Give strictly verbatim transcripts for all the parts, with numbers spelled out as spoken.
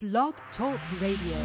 Blog Talk Radio.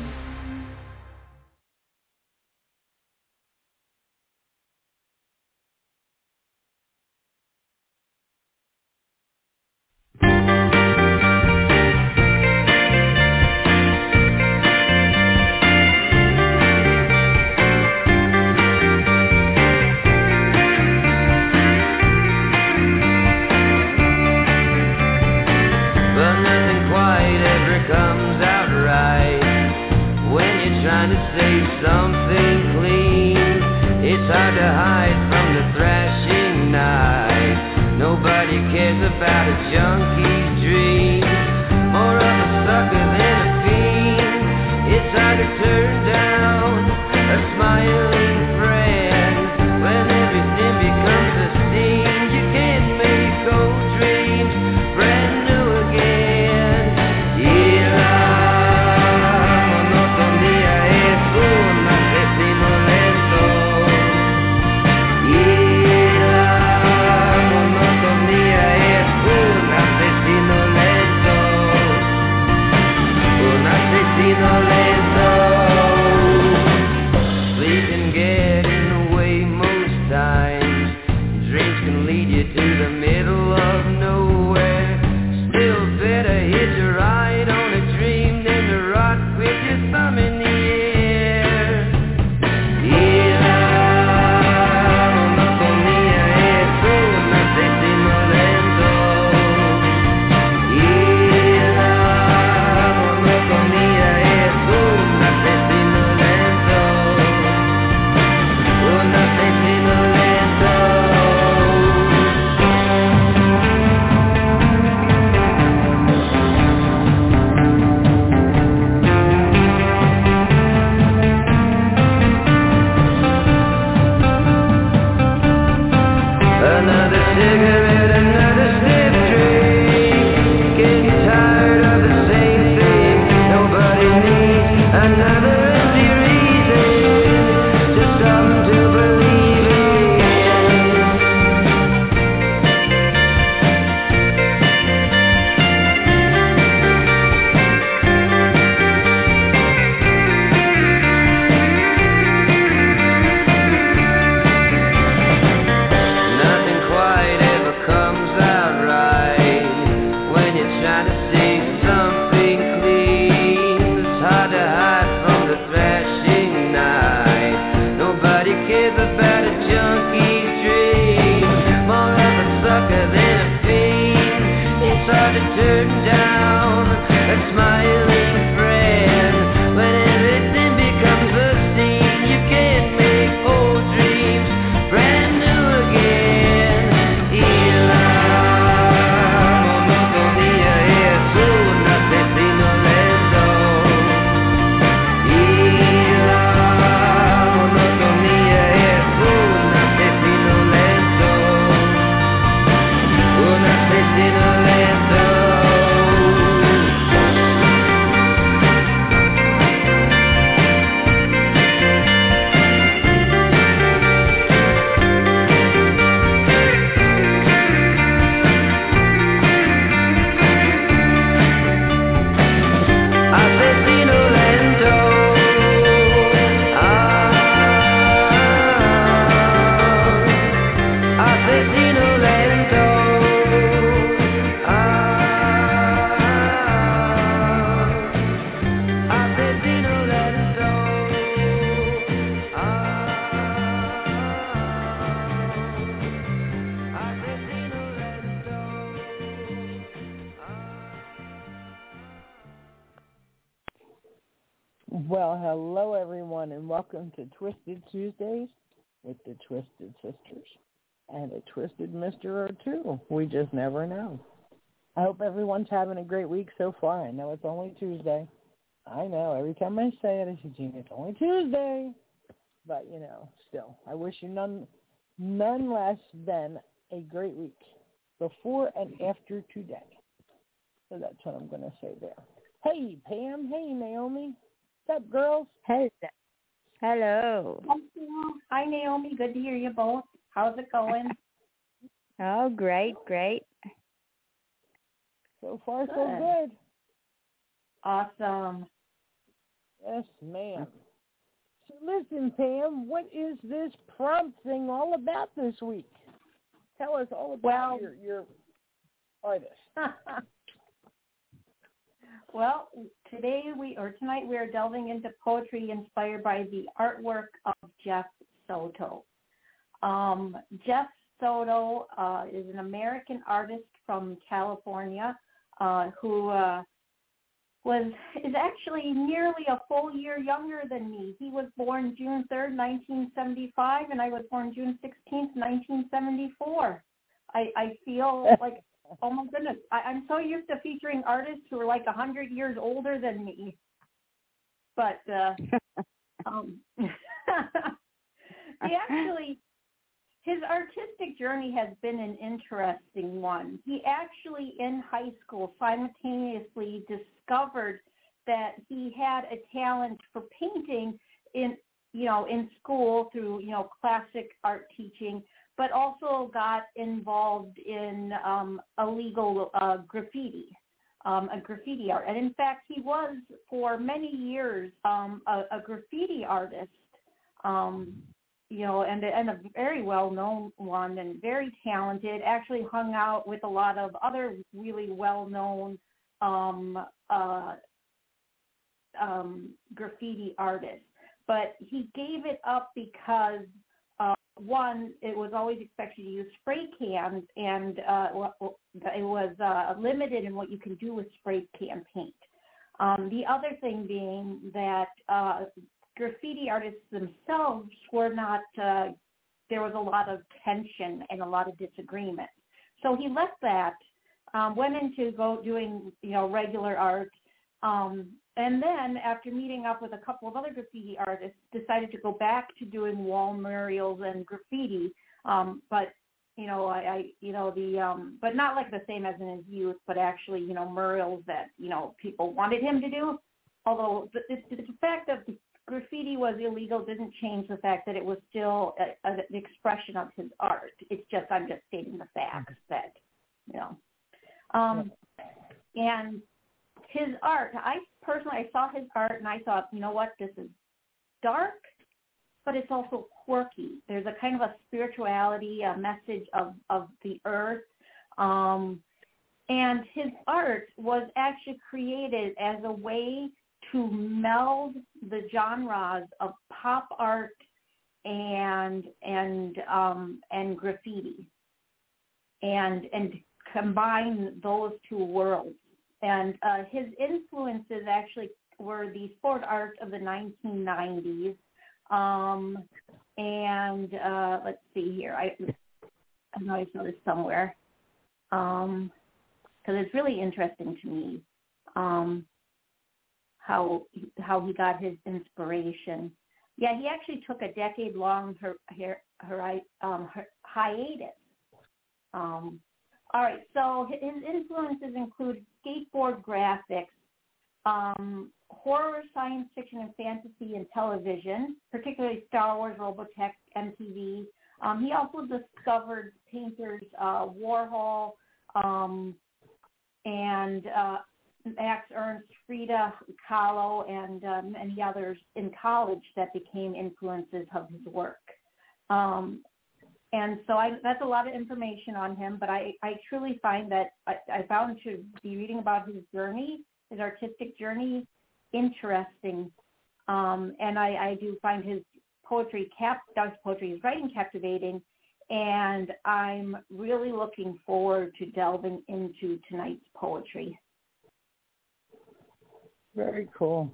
Well, hello everyone, and welcome to Twisted Tuesdays with the Twisted Sisters and a Twisted Mister or two. We just never know. I hope everyone's having a great week so far. I know it's only Tuesday. I know, every time I say it, I say, Gene, it's only Tuesday. But, you know, still, I wish you none, none less than a great week before and after today. So that's what I'm going to say there. Hey, Pam. Hey, Naomi. What's up, girls? Hey. Hello. Hi, Naomi. Good to hear you both. How's it going? Oh, great, great. So far, so good. Awesome. Yes, ma'am. So listen, Pam, what is this prompt thing all about this week? Tell us all about well, your, your artist. Well, today we or tonight we are delving into poetry inspired by the artwork of Jeff Soto. Um, Jeff Soto uh, is an American artist from California uh, who uh, was is actually nearly a full year younger than me. He was born June third, nineteen seventy-five, and I was born June sixteenth, nineteen seventy-four. I, I feel like, oh my goodness, I, I'm so used to featuring artists who are like a hundred years older than me. But uh, um, he actually, his artistic journey has been an interesting one. He actually, in high school, simultaneously discovered that he had a talent for painting in, you know, in school through, you know, classic art teaching, but also got involved in um, illegal uh, graffiti, um, a graffiti art. And in fact, he was for many years um, a, a graffiti artist, um, you know, and, and a very well-known one and very talented, actually hung out with a lot of other really well-known um, uh, um, graffiti artists. But he gave it up because one, it was always expected to use spray cans, and uh, it was uh, limited in what you can do with spray can paint. Um, the other thing being that uh, graffiti artists themselves were not, uh, there was a lot of tension and a lot of disagreement. So he left that, um, went into go doing, you know, regular art, um, and then after meeting up with a couple of other graffiti artists, decided to go back to doing wall murals and graffiti. Um, but, you know, I, I, you know, the, um, but not like the same as in his youth, but actually, you know, murals that, you know, people wanted him to do. Although the, the, the fact that the graffiti was illegal didn't change the fact that it was still a, a, an expression of his art. It's just, I'm just stating the facts that, you know, um, and his art, I personally, I saw his art and I thought, you know what, this is dark, but it's also quirky. There's a kind of a spirituality, a message of, of the earth. Um, and his art was actually created as a way to meld the genres of pop art and and um, and graffiti, and and combine those two worlds. And uh, his influences actually were the sport art of the nineteen nineties. Um, and uh, let's see here. I, I know I saw this somewhere because um, it's really interesting to me um, how how he got his inspiration. Yeah, he actually took a decade-long her, her, her, um, her hiatus. Um, All right, so his influences include skateboard graphics, um, horror, science fiction, and fantasy and television, particularly Star Wars, Robotech, M T V. Um, he also discovered painters uh, Warhol um, and uh, Max Ernst, Frida Kahlo, and uh, many others in college that became influences of his work. Um, And so I, that's a lot of information on him, but I, I truly find that I, I found to be reading about his journey, his artistic journey, interesting. Um, and I, I do find his poetry, cap, his poetry, his writing captivating, and I'm really looking forward to delving into tonight's poetry. Very cool.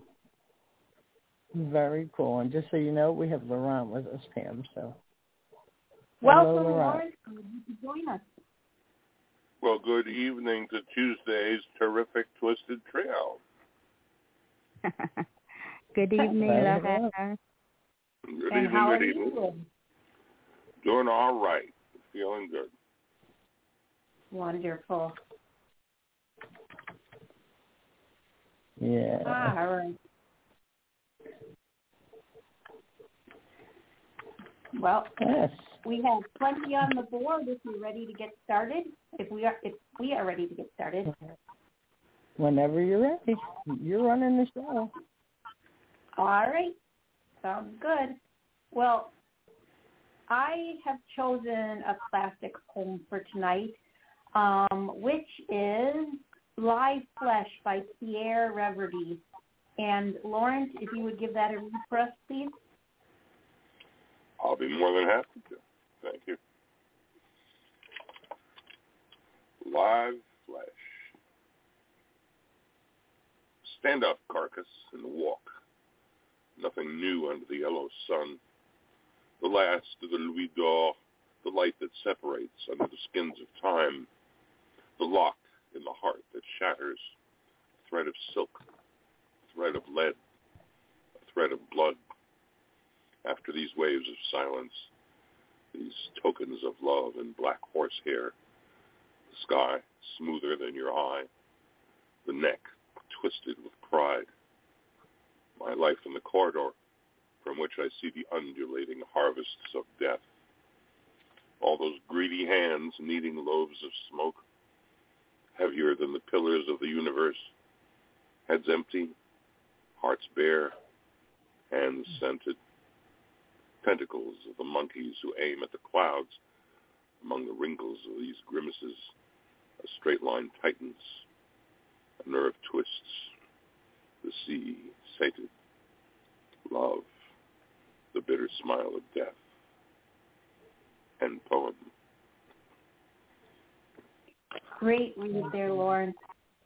Very cool. And just so you know, we have Laurent with us, Pam, so. Welcome, Hello, Lawrence. Join us. Well, good evening to Tuesday's terrific Twisted Trio. Good evening, Loretta. Good and evening, how good are evening. you doing? Doing all right. Feeling good. Wonderful. Yeah. Ah, all right. Well, Yes. we have plenty on the board if you're ready to get started. If we are, if we are ready to get started. Whenever you're ready. You're running the show. All right. Sounds good. Well, I have chosen a classic poem for tonight, um, which is Live Flesh by Pierre Reverdy. And Lawrence, if you would give that a read for us, please. I'll be more than happy to. Thank you. Live Flesh. Stand up, carcass, and walk. Nothing new under the yellow sun. The last of the Louis d'Or, the light that separates under the skins of time. The lock in the heart that shatters. A thread of silk, a thread of lead, a thread of blood. After these waves of silence, these tokens of love and black horsehair, the sky smoother than your eye, the neck twisted with pride, my life in the corridor from which I see the undulating harvests of death, all those greedy hands kneading loaves of smoke, heavier than the pillars of the universe, heads empty, hearts bare, hands scented, tentacles of the monkeys who aim at the clouds. Among the wrinkles of these grimaces, a straight line tightens, a nerve twists, the sea sated, love, the bitter smile of death. End poem. Great read there, Lawrence.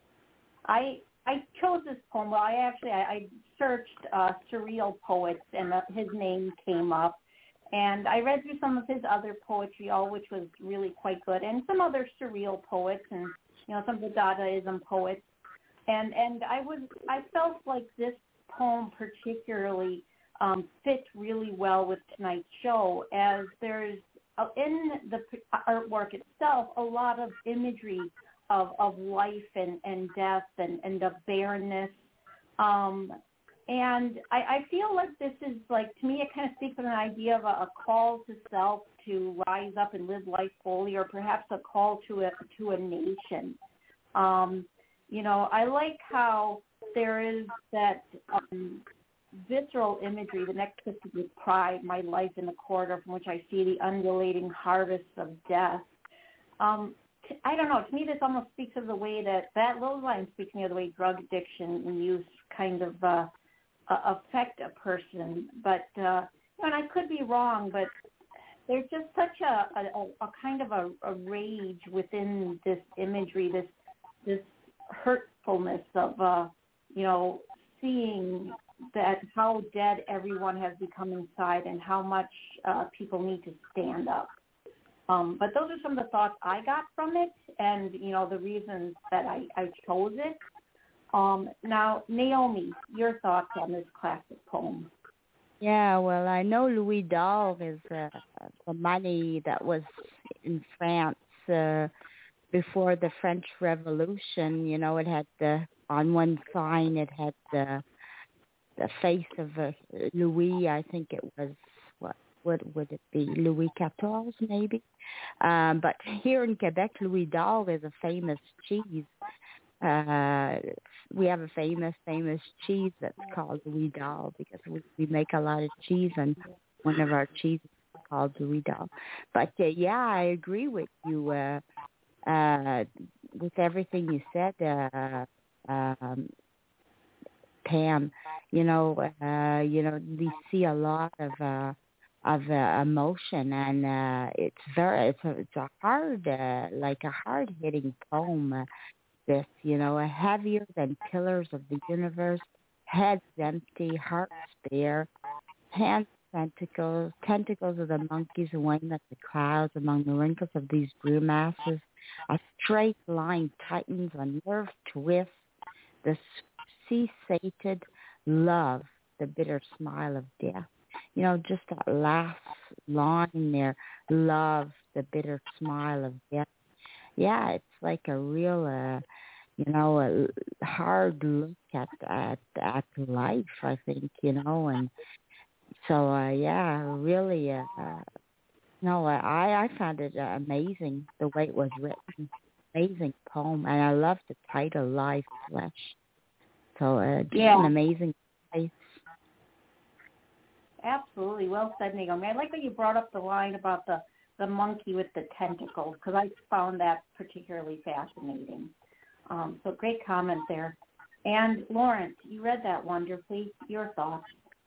I I chose this poem. Well, I actually I, I searched uh, surreal poets, and uh, his name came up. And I read through some of his other poetry, all which was really quite good, and some other surreal poets, and you know some of the Dadaism poets. And and I was I felt like this poem particularly um, fits really well with tonight's show, as there's uh, in the artwork itself a lot of imagery of, of life and, and death and, and of barrenness. Um, and I, I feel like this is like, to me, it kind of speaks of an idea of a, a call to self to rise up and live life fully, or perhaps a call to a, to a nation. Um, you know, I like how there is that um, visceral imagery, the next twisted with pride, my life in the corridor from which I see the undulating harvests of death. Um, t- I don't know. To me, this almost speaks of the way that, that little line speaks to me of the way drug addiction and use kind of uh, uh, affect a person. But, uh, and I could be wrong, but there's just such a, a, a kind of a, a rage within this imagery, this this hurtfulness of, uh, you know, seeing that how dead everyone has become inside and how much uh, people need to stand up. Um, but those are some of the thoughts I got from it, and, you know, the reasons that I, I chose it. Um, now, Naomi, your thoughts on this classic poem? Yeah, well, I know Louis d'Or is uh, the money that was in France uh, before the French Revolution. You know, it had the, on one sign it had the the face of uh, Louis, I think it was, what what would it be, Louis fourteenth maybe? Um, but here in Quebec, Louis d'Or is a famous cheese. Uh, we have a famous, famous cheese that's called Louis d'Or because we, we make a lot of cheese, and one of our cheeses is called Louis d'Or. But uh, yeah, I agree with you uh, uh, with everything you said, uh, um, Pam. You know, uh, you know, we see a lot of uh, of uh, emotion, and uh, it's very, it's a, it's a hard, uh, like a hard hitting poem. Uh, this, you know, a heavier than pillars of the universe, heads empty, hearts bare, hands tentacles, tentacles of the monkeys weighing at the clouds among the wrinkles of these blue masses. A straight line tightens, a nerve twist, the sea-sated love, the bitter smile of death. You know, just that last line there, love, the bitter smile of death. Yeah, it's like a real, uh, you know, a hard look at at at life, I think, you know, and so uh, yeah, really, uh, no, I I found it uh, amazing the way it was written. amazing poem, and I love the title, Live Flesh. So uh, just yeah. an amazing place. Absolutely. Well said, Naomi. I like that you brought up the line about the, the monkey with the tentacles, because I found that particularly fascinating. Um, so great comment there. And Lawrence, you read that wonderfully. Your thoughts?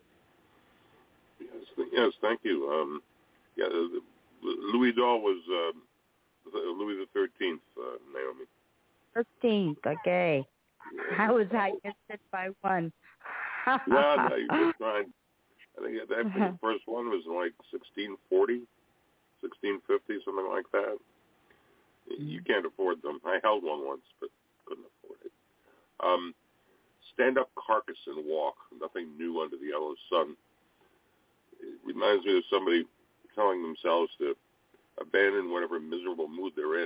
Yes, yes, thank you. Um, yeah, the, the, Louis Dahl was uh, Louis the Thirteenth, uh, Naomi. Thirteenth, okay. How was I missed it by one? Yeah, no, you just fine. I think, I think the first one was in like sixteen forty, sixteen fifty, something like that. You can't afford them. I held one once, but couldn't afford it. Um, stand up, carcass, and walk. Nothing new under the yellow sun. It reminds me of somebody telling themselves to abandon whatever miserable mood they're in.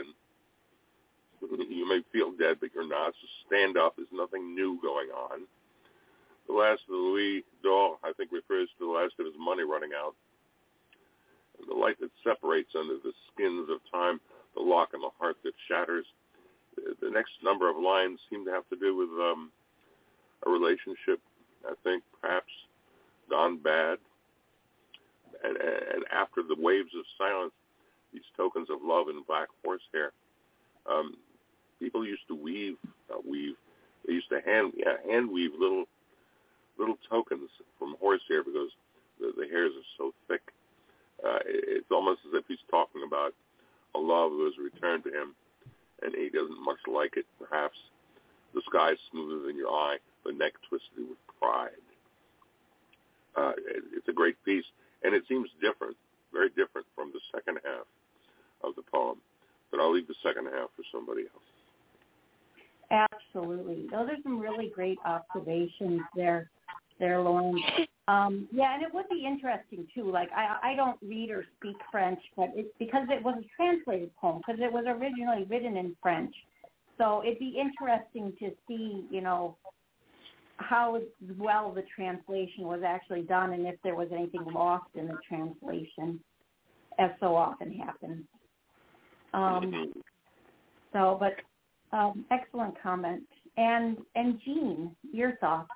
You may feel dead, but you're not. So stand up. There's nothing new going on. The last of the Louis Dahl, I think, refers to the last of his money running out. And the light that separates under the skins of time, the lock and the heart that shatters. The next number of lines seem to have to do with um, a relationship, I think, perhaps gone bad. And, and after the waves of silence, these tokens of love in black horsehair. Um, people used to weave, not weave, they used to hand, yeah, hand weave little little tokens from horsehair because the, the hairs are so thick. Uh, it, it's almost as if he's talking about a love who has returned to him, and he doesn't much like it, perhaps. The sky is smoother than your eye, the neck twisted with pride. Uh, it, it's a great piece, and it seems different, very different from the second half of the poem. But I'll leave the second half for somebody else. Absolutely. Those are some really great observations there, there, Lauren. Um, yeah, and it would be interesting, too. Like, I, I don't read or speak French, but it's because it was a translated poem, because it was originally written in French. So it'd be interesting to see, you know, how well the translation was actually done and if there was anything lost in the translation, as so often happens. Um, so, but um, excellent comment. And and Jean, your thoughts?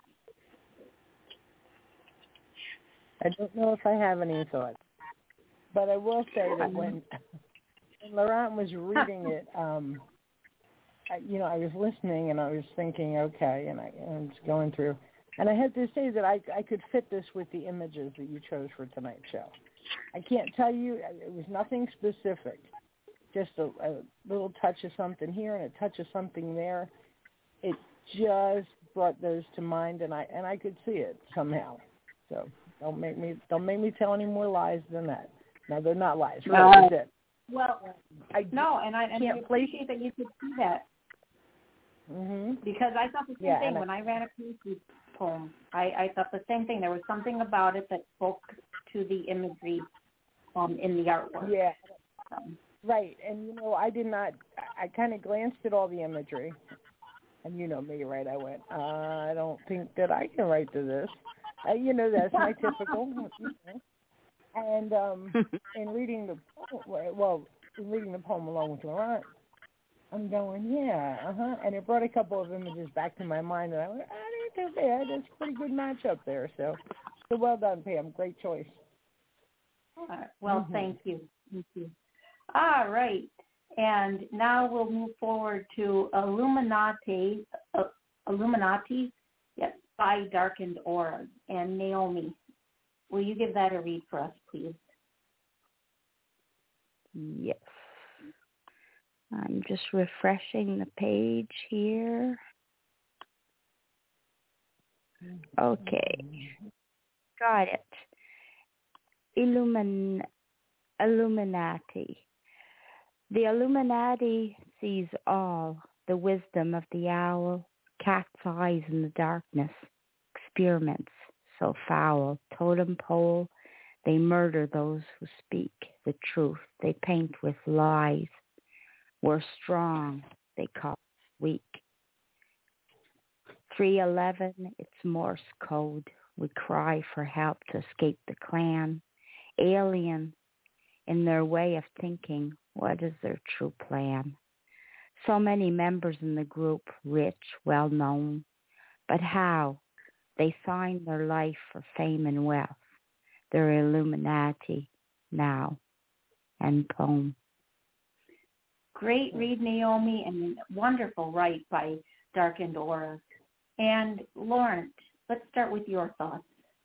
I don't know if I have any thoughts, but I will say that when, when Laurent was reading it, um, I, you know, I was listening and I was thinking, okay, and I, and I was going through, and I had to say that I, I could fit this with the images that you chose for tonight's show. I can't tell you, it was nothing specific, just a, a little touch of something here and a touch of something there. It just brought those to mind, and I and I could see it somehow. So don't make me don't make me tell any more lies than that. No, they're not lies. Right, No. that's it. Well, I no, and I, and I can't appreciate that you could see that. Mm-hmm. Because I thought the same Yeah, thing and when I, I ran across this poem. I, I thought the same thing. There was something about it that spoke to the imagery um, in the artwork. Yeah, Um, right. And, you know, I did not, I, I kind of glanced at all the imagery. And you know me, right? I went, uh, I don't think that I can write to this. Uh, you know, that's my typical. You know. And um, in reading the poem, well, in reading the poem along with Laurent, I'm going, yeah, uh-huh. And it brought a couple of images back to my mind, and I went, I didn't too bad. It's a pretty good match up there. So, so well done, Pam. Great choice. all right. Well, Mm-hmm. thank you. Thank you. All right. And now we'll move forward to Illuminati, uh, Illuminati, yes, by Darkened Auras. And Naomi, will you give that a read for us, please? Yes. I'm just refreshing the page here. Okay. Got it. Illumin, Illuminati. The Illuminati sees all, the wisdom of the owl, cat's eyes in the darkness, experiments so foul, totem pole, they murder those who speak the truth, they paint with lies. We're strong, they call weak. three eleven, it's Morse code. We cry for help to escape the clan. Alien in their way of thinking, what is their true plan? So many members in the group, rich, well-known. But how? They signed their life for fame and wealth. They're Illuminati now. End poem. Great read, Naomi, and wonderful write by Darkened Auras. And Lawrence, let's start with your thoughts.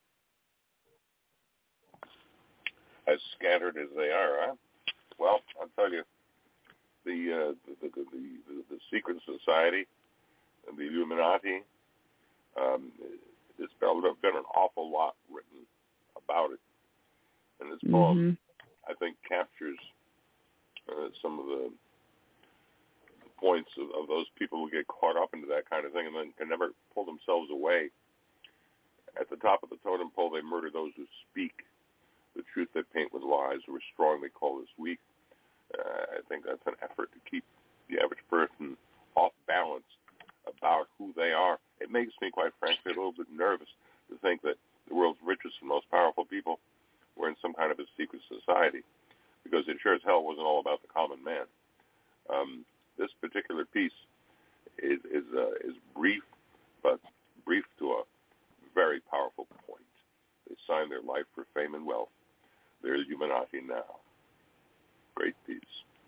As scattered as they are, huh? Well, I'll tell you, the uh, the, the, the, the the secret society, and the Illuminati, um, there's been an awful lot written about it. And this poem, mm-hmm. I think, captures uh, some of the points of, of those people who get caught up into that kind of thing and then can never pull themselves away. At the top of the totem pole, they murder those who speak the truth they paint with lies, or are strong they call us weak. Uh, I think that's an effort to keep the average person off balance about who they are. It makes me, quite frankly, a little bit nervous to think that the world's richest and most powerful people were in some kind of a secret society, because it sure as hell wasn't all about the common man. Um, this particular piece is is, uh, is brief, but brief to a very powerful point. They signed their life for fame and wealth. They're Illuminati now. Great piece.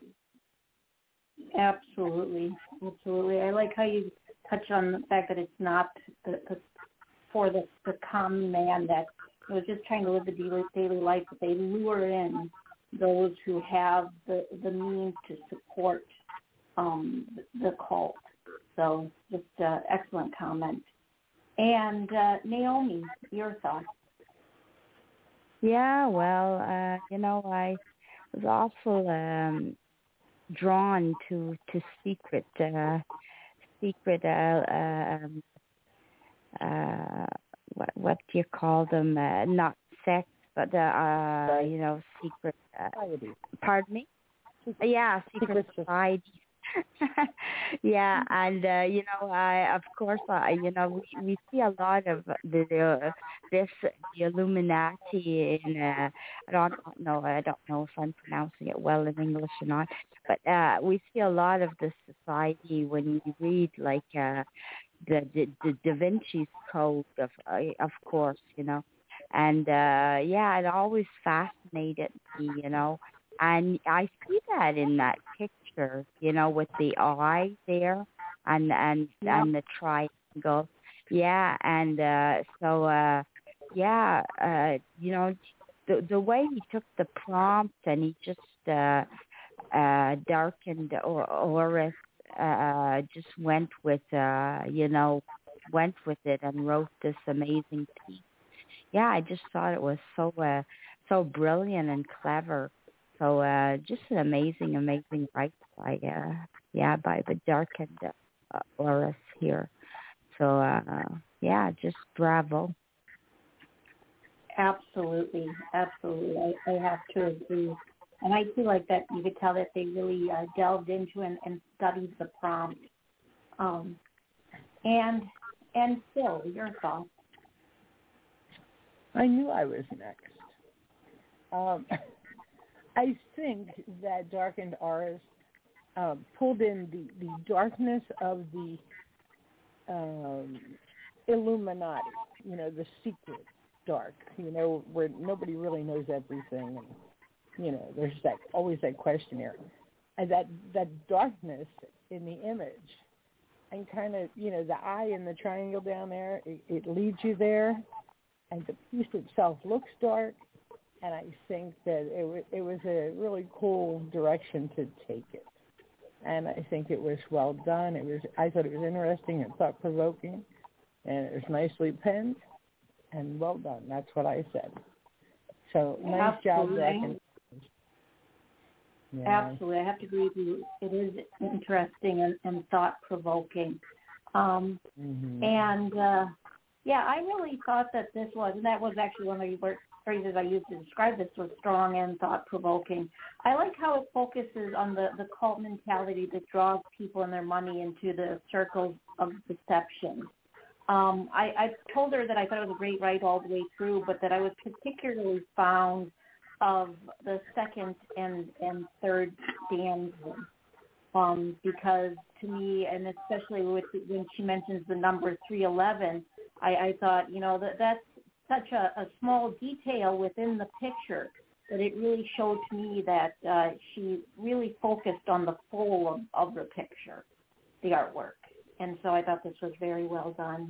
Absolutely, absolutely. I like how you touch on the fact that it's not the, the, for the, the common man that was just trying to live the daily, daily life, but they lure in those who have the, the means to support um, the cult. So just uh, excellent comment. And uh, Naomi, your thoughts? Yeah, well, uh, you know, I was also um, drawn to to secret, uh, secret, uh, um, uh, what what do you call them? Uh, not sex, but uh, uh, you know, secret. Uh, pardon me? Yeah, secret society. Yeah, and uh, you know, I of course, uh, you know, we, we see a lot of the, the this the Illuminati in. Uh, I don't know. I don't know if I'm pronouncing it well in English or not, but uh, we see a lot of this society when we read like uh, the, the the Da Vinci's Code, of uh, of course, you know, and uh, yeah, it always fascinated me, you know. And I see that in that picture, you know, with the eye there and and yeah. and the triangle. Yeah, and uh, so, uh, yeah, uh, you know, the the way he took the prompt and he just uh, uh, darkened or Auras, uh, just went with, uh, you know, went with it and wrote this amazing piece. Yeah, I just thought it was so uh, so brilliant and clever. So uh, just an amazing, amazing write by, uh, yeah, by the Darkened uh, Auras here. So, uh, yeah, just bravo. Absolutely, absolutely. I, I have to agree. And I feel like that you could tell that they really uh, delved into and, and studied the prompt. Um, and, and Phil, your thoughts? I knew I was next. Um I think that Darkened Auras uh, pulled in the, the darkness of the um, Illuminati, you know, the secret dark, you know, where nobody really knows everything, and, you know, there's that always that questionnaire. And that, that darkness in the image, and kind of, you know, the eye and the triangle down there, it, it leads you there, and the piece itself looks dark. And I think that it, w- it was a really cool direction to take it. And I think it was well done. It was I thought it was interesting and thought-provoking, and it was nicely penned and well done. That's what I said. So nice Absolutely. job, Jack. Yeah. Absolutely. I have to agree with you. It is interesting and, and thought-provoking. Um, mm-hmm. And, uh, yeah, I really thought that this was, and that was actually one of the phrases I used to describe this, was strong and thought-provoking. I like how it focuses on the, the cult mentality that draws people and their money into the circles of deception. Um, I, I told her that I thought it was a great write all the way through, but that I was particularly fond of the second and, and third stanza. um, because to me, and especially with when she mentions the number three eleven, I, I thought, you know, that that's such a, a small detail within the picture that it really showed to me that uh, she really focused on the full of, of the picture, the artwork. And so I thought this was very well done.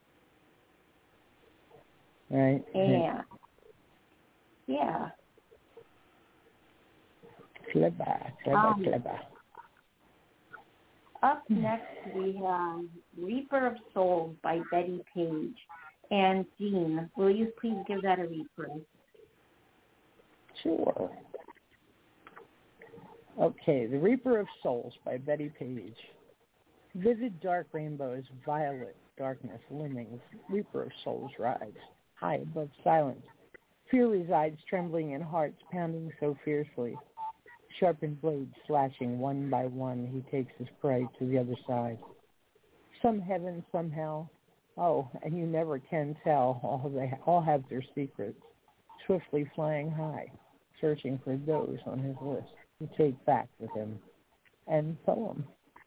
Right. And, yeah. Clever, clever, Um, clever. Up next, we have Reaper of Souls by Betty Page. And Jean, will you please give that a read, please? Sure. Okay, The Reaper of Souls by Betty Page. Vivid dark rainbows, violet darkness looming. Reaper of Souls rides high above silence. Fear resides trembling in hearts pounding so fiercely. Sharpened blades slashing one by one, he takes his prey to the other side. Some heaven, some hell. Oh, and you never can tell. All they all have their secrets. Swiftly flying high, searching for those on his list to take back with him. And poem.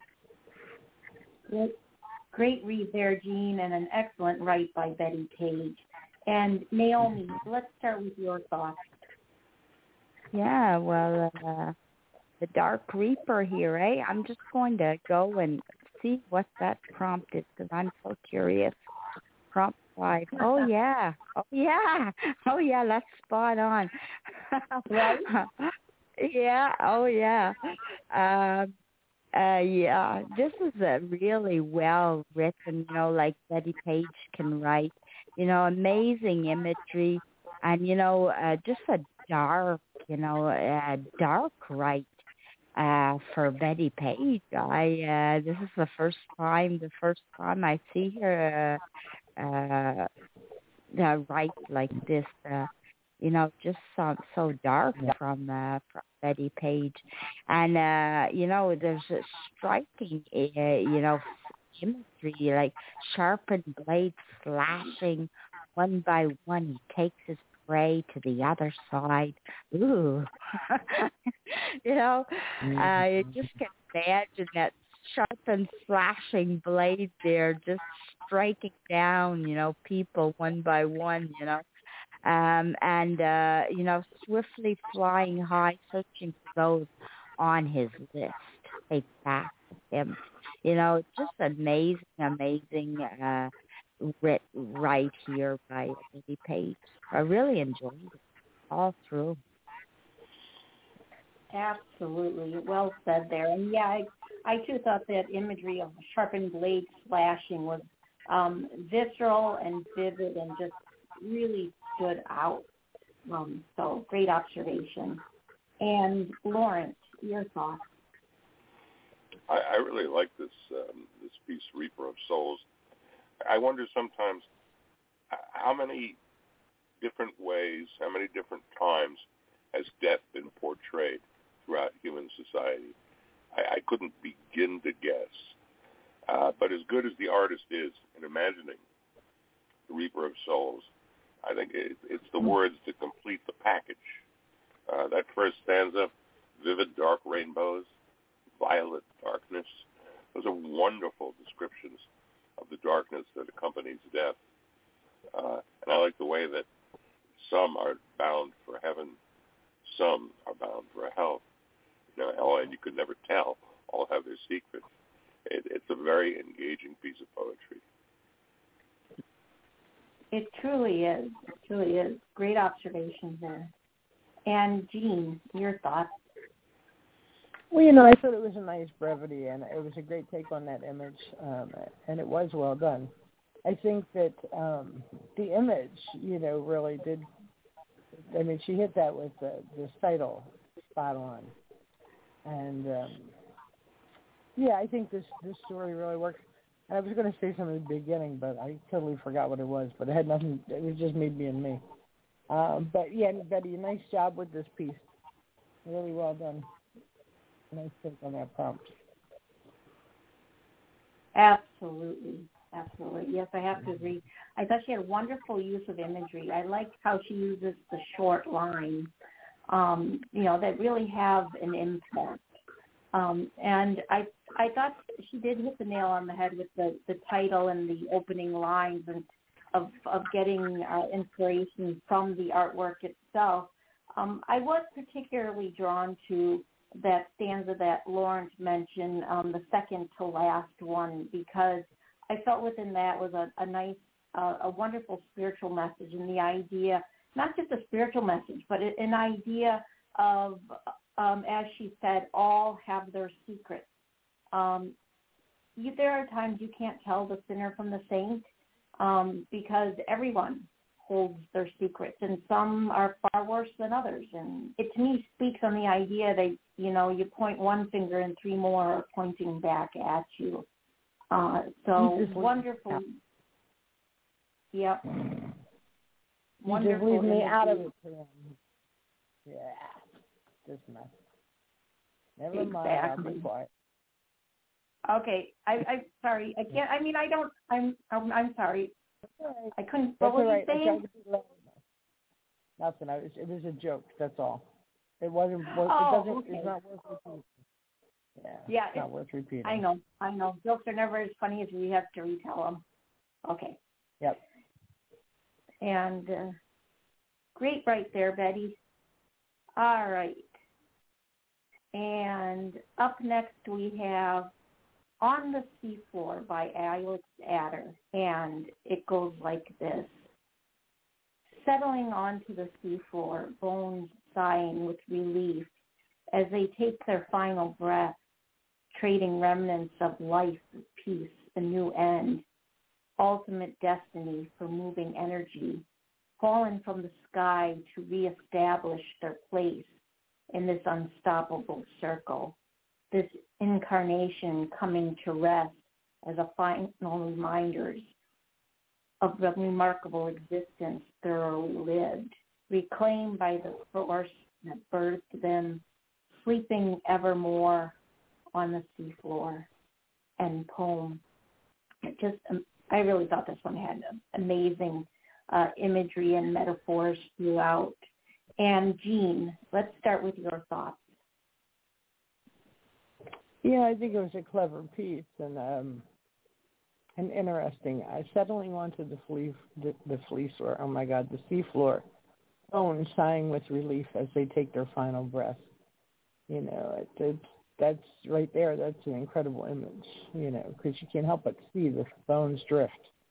Great, great read there, Jean, and an excellent write by Betty Page. And Naomi, let's start with your thoughts. Yeah, well, uh, the Dark Reaper here, eh? I'm just going to go and see what that prompt is because I'm so curious. Prompt five. Oh, yeah. Oh, yeah. Oh, yeah, that's spot on. Right? Yeah. Oh, yeah. Um, uh, yeah, this is a really well written, you know, like Betty Page can write, you know, amazing imagery and, you know, uh, just a dark, you know, uh, dark write uh, for Betty Page. I, uh, this is the first time, the first time I see her uh, uh, uh, write like this, uh, you know, just so, so dark from, uh, from Betty Page. And, uh, you know, there's a striking, uh, you know, imagery, like sharpened blades slashing one by one. He takes his prey to the other side. Ooh. You know, uh, you just can imagine that sharpened slashing blade there just striking down, you know, people one by one, you know. Um, and, uh, you know, swiftly flying high, searching for those on his list. Take back with him. You know, just amazing, amazing uh, writ right here by Betty Page. I really enjoyed it all through. Absolutely. Well said there. And, yeah, I, I too thought that imagery of sharpened blade slashing was um, visceral and vivid and just really stood out. Um, so great observation. And Lawrence, your thoughts? I, I really like this um, this piece, Reaper of Souls. I wonder sometimes how many different ways, how many different times has death been portrayed throughout human society. I, I couldn't begin to guess. Uh, but as good as the artist is in imagining the Reaper of Souls, I think it, it's the words that complete the package. Uh, that first stanza, vivid dark rainbows, violet darkness, those are wonderful descriptions of the darkness that accompanies death. Uh, and I like the way that some are bound for heaven, some are bound for hell. You know, hell, and you could never tell. All have their secrets. It, it's a very engaging piece of poetry. It truly is. It truly is. Great observation there. And Jean, your thoughts? Well, you know, I thought it was a nice brevity, and it was a great take on that image, um, and it was well done. I think that um, the image, you know, really did, I mean, she hit that with the, the title spot on. And, um, yeah, I think this, this story really works. I was going to say something at the beginning, but I totally forgot what it was, but it had nothing, it was just me being me. Um, but, yeah, Betty, nice job with this piece. Really well done. Nice take on that prompt. Absolutely. Absolutely. Yes, I have to agree. I thought she had a wonderful use of imagery. I like how she uses the short lines, um, you know, that really have an impact. Um, and I I thought she did hit the nail on the head with the, the title and the opening lines and of, of getting uh, inspiration from the artwork itself. Um, I was particularly drawn to that stanza that Lawrence mentioned, um, the second to last one, because I felt within that was a, a nice, uh, a wonderful spiritual message, and the idea, not just a spiritual message, but an idea of, um, as she said, all have their secrets. Um, you, there are times you can't tell the sinner from the saint um, because everyone holds their secrets, and some are far worse than others. And it, to me, speaks on the idea that, you know, you point one finger and three more are pointing back at you. Uh, so You just wonderful. Yep. You Wonderful just leave me imagery. out of it, Pam. Yeah, just mess. Never Exactly. mind, I'll be quiet. Okay, I, I sorry. I can't. I mean, I don't. I'm. I'm, I'm sorry. That's all right. I couldn't. That's What all was right. you I saying? tried to be loud enough. Nothing. I was, it was a joke. That's all. It wasn't. It Oh, doesn't. okay. It's not worth repeating. Yeah. Yeah, It's not worth repeating. I know. I know. Jokes are never as funny as we have to retell them. Okay. Yep. And uh, great, right there, Betty. All right. And up next we have On the Seafloor by Alex Adder, and it goes like this. Settling onto the seafloor, bones sighing with relief as they take their final breath, trading remnants of life, peace, a new end, ultimate destiny for moving energy, fallen from the sky to reestablish their place in this unstoppable circle, this incarnation coming to rest as a final reminder of the remarkable existence thoroughly lived, reclaimed by the force that birthed them, sleeping evermore on the seafloor. And poem. It just, um, I really thought this one had amazing uh, imagery and metaphors throughout. And Jean, let's start with your thoughts. Yeah, I think it was a clever piece and um, and interesting. Uh, settling onto the fleece, the, the fleece, or oh my God, the seafloor, bones sighing with relief as they take their final breath. You know, it, it's that's right there. That's an incredible image. You know, because you can't help but see the bones drift,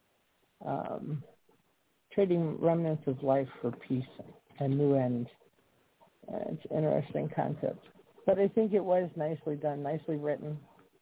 um, trading remnants of life for peace and new end. Uh, it's an interesting concept. But I think it was nicely done, nicely written.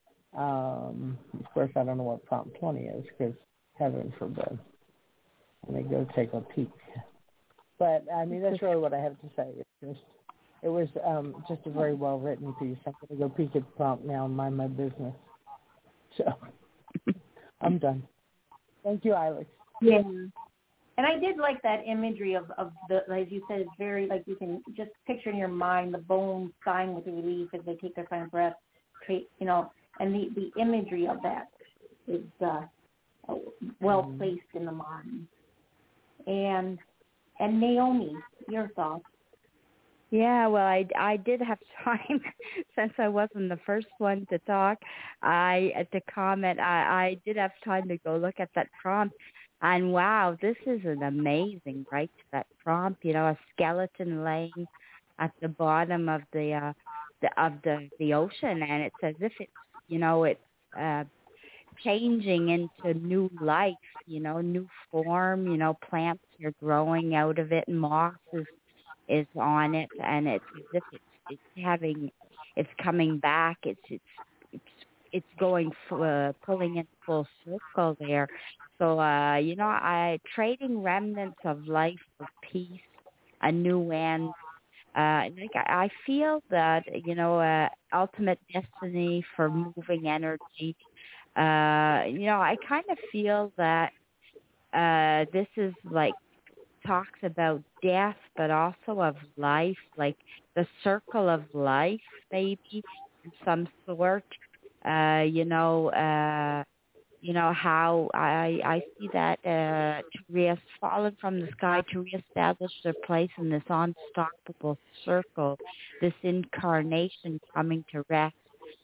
Um, of course, I don't know what prompt twenty is because heaven forbid. Let me go take a peek. But, I mean, that's really what I have to say. It's just, it was um, just a very well-written piece. I'm going to go peek at the prompt now and mind my business. So, I'm done. Thank you, Alex. Yeah. And I did like that imagery of, of the, as you said, it's very, like you can just picture in your mind the bones sighing with relief as they take their final breath, create, you know, and the, the imagery of that is uh, well Mm-hmm. placed in the mind. And and Naomi, your thoughts? Yeah, well, I, I did have time since I wasn't the first one to talk. I to comment. I, I did have time to go look at that prompt, and wow, this is an amazing right to that prompt. You know, a skeleton laying at the bottom of the uh, the of the the ocean, and it's as if it's you know it's uh, changing into new life. You know, new form. You know, plants are growing out of it, and moss is is on it, and it's as if it's it's having it's coming back. It's it's it's it's going uh, pulling in full circle there. So uh, you know, I trading remnants of life for peace, a new end. Uh, like I, I feel that you know, uh, ultimate destiny for moving energy. Uh, you know, I kind of feel that uh, this is like talks about death, but also of life, like the circle of life, maybe in some sort. Uh, you know, uh, you know how I I see that uh, to re- fallen from the sky to reestablish their place in this unstoppable circle, this incarnation coming to rest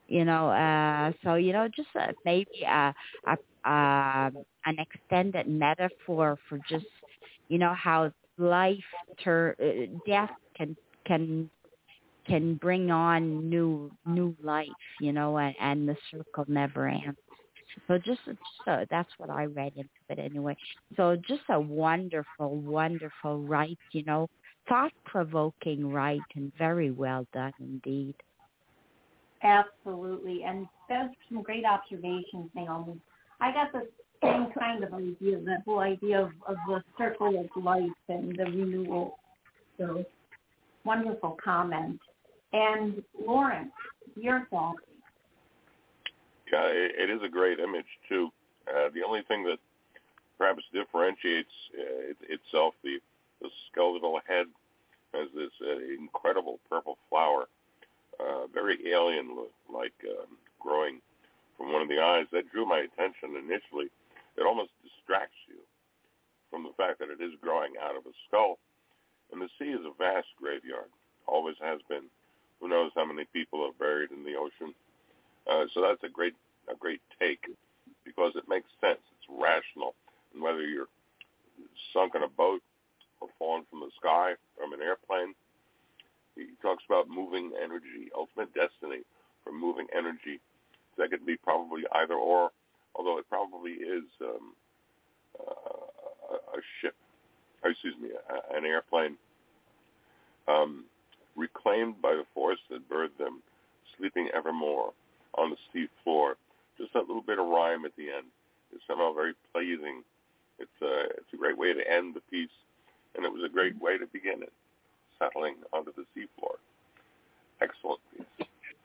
You know, uh, so you know, just uh, maybe a, a uh, an extended metaphor for just you know how life tur- uh, death can can can bring on new new life, you know, and, and the circle never ends. So just, just uh, that's what I read into it anyway. So just a wonderful, wonderful write, you know, thought-provoking write, and very well done indeed. Absolutely, and that's some great observations, Naomi. I got the same kind of idea, that whole idea of, of the circle of life and the renewal. So wonderful comment. And Lawrence, your thoughts? Yeah, it, it is a great image too. Uh, the only thing that perhaps differentiates uh, it, itself, the, the skeletal head has this uh, incredible purple flower, uh, very alien-like, um, growing from one of the eyes. That drew my attention initially. It almost distracts you from the fact that it is growing out of a skull. And the sea is a vast graveyard, always has been. Who knows how many people are buried in the ocean? Uh, so that's a great, a great take, because it makes sense. It's rational. And whether you're sunk in a boat or fallen from the sky from an airplane, he talks about moving energy, ultimate destiny for moving energy. That could be probably either or, although it probably is um, uh, a, a ship, or excuse me, a, an airplane, um, reclaimed by the force that birthed them, sleeping evermore on the sea floor. Just that little bit of rhyme at the end is somehow very pleasing. It's a, it's a great way to end the piece, and it was a great way to begin it, settling onto the seafloor. Excellent piece.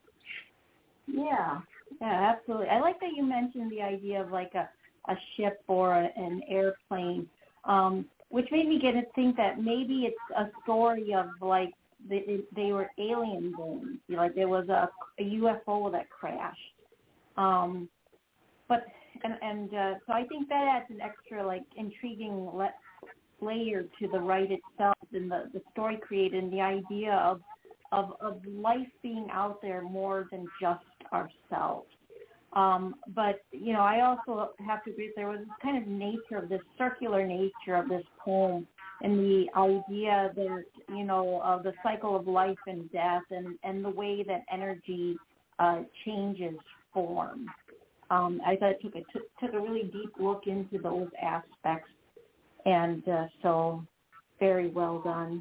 Yeah, yeah, absolutely. I like that you mentioned the idea of like a, a ship or a, an airplane, um, which made me get to think that maybe it's a story of like they, they were alien beings. You know, like there was a, a U F O that crashed. Um, but and and uh, so I think that adds an extra like intriguing le- layer to the rite itself and the, the story created, and the idea of, of of life being out there more than just ourselves. Um, but, you know, I also have to agree there was this kind of nature of this circular nature of this poem, and the idea that, you know, of the cycle of life and death, and, and the way that energy uh, changes form. Um, I thought it took a, t- took a really deep look into those aspects, and uh, so very well done.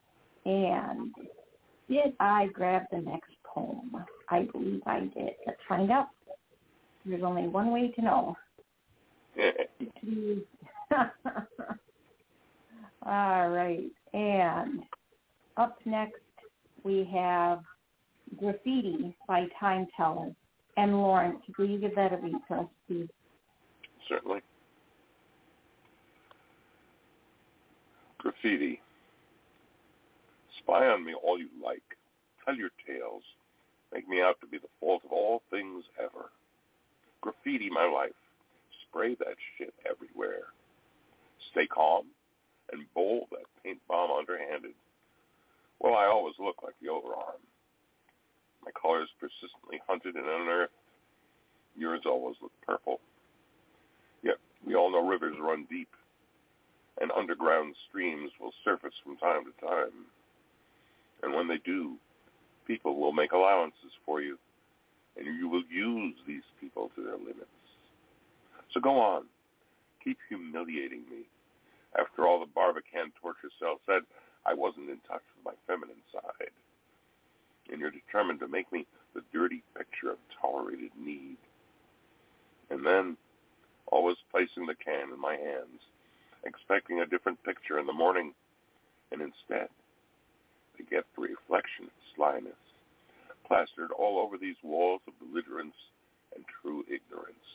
And did I grab the next poem? I believe I did. Let's find out. There's only one way to know. All right. And up next, we have Graffiti by Time Teller. And Lawrence, will you give that a read to us, please? Certainly. Graffiti. Spy on me all you like. Tell your tales. Make me out to be the fault of all things ever. Graffiti my life. Spray that shit everywhere. Stay calm and bowl that paint bomb underhanded. Well, I always look like the overarm. My colors persistently hunted and unearthed. Yours always look purple. Yet we all know rivers run deep, and underground streams will surface from time to time. And when they do, people will make allowances for you, and you will use these people to their limits. So go on. Keep humiliating me. After all, the Barbican torture cell said I wasn't in touch with my feminine side. And you're determined to make me the dirty picture of tolerated need. And then, always placing the can in my hands, expecting a different picture in the morning, and instead, they get the reflection of slyness, plastered all over these walls of belligerence and true ignorance.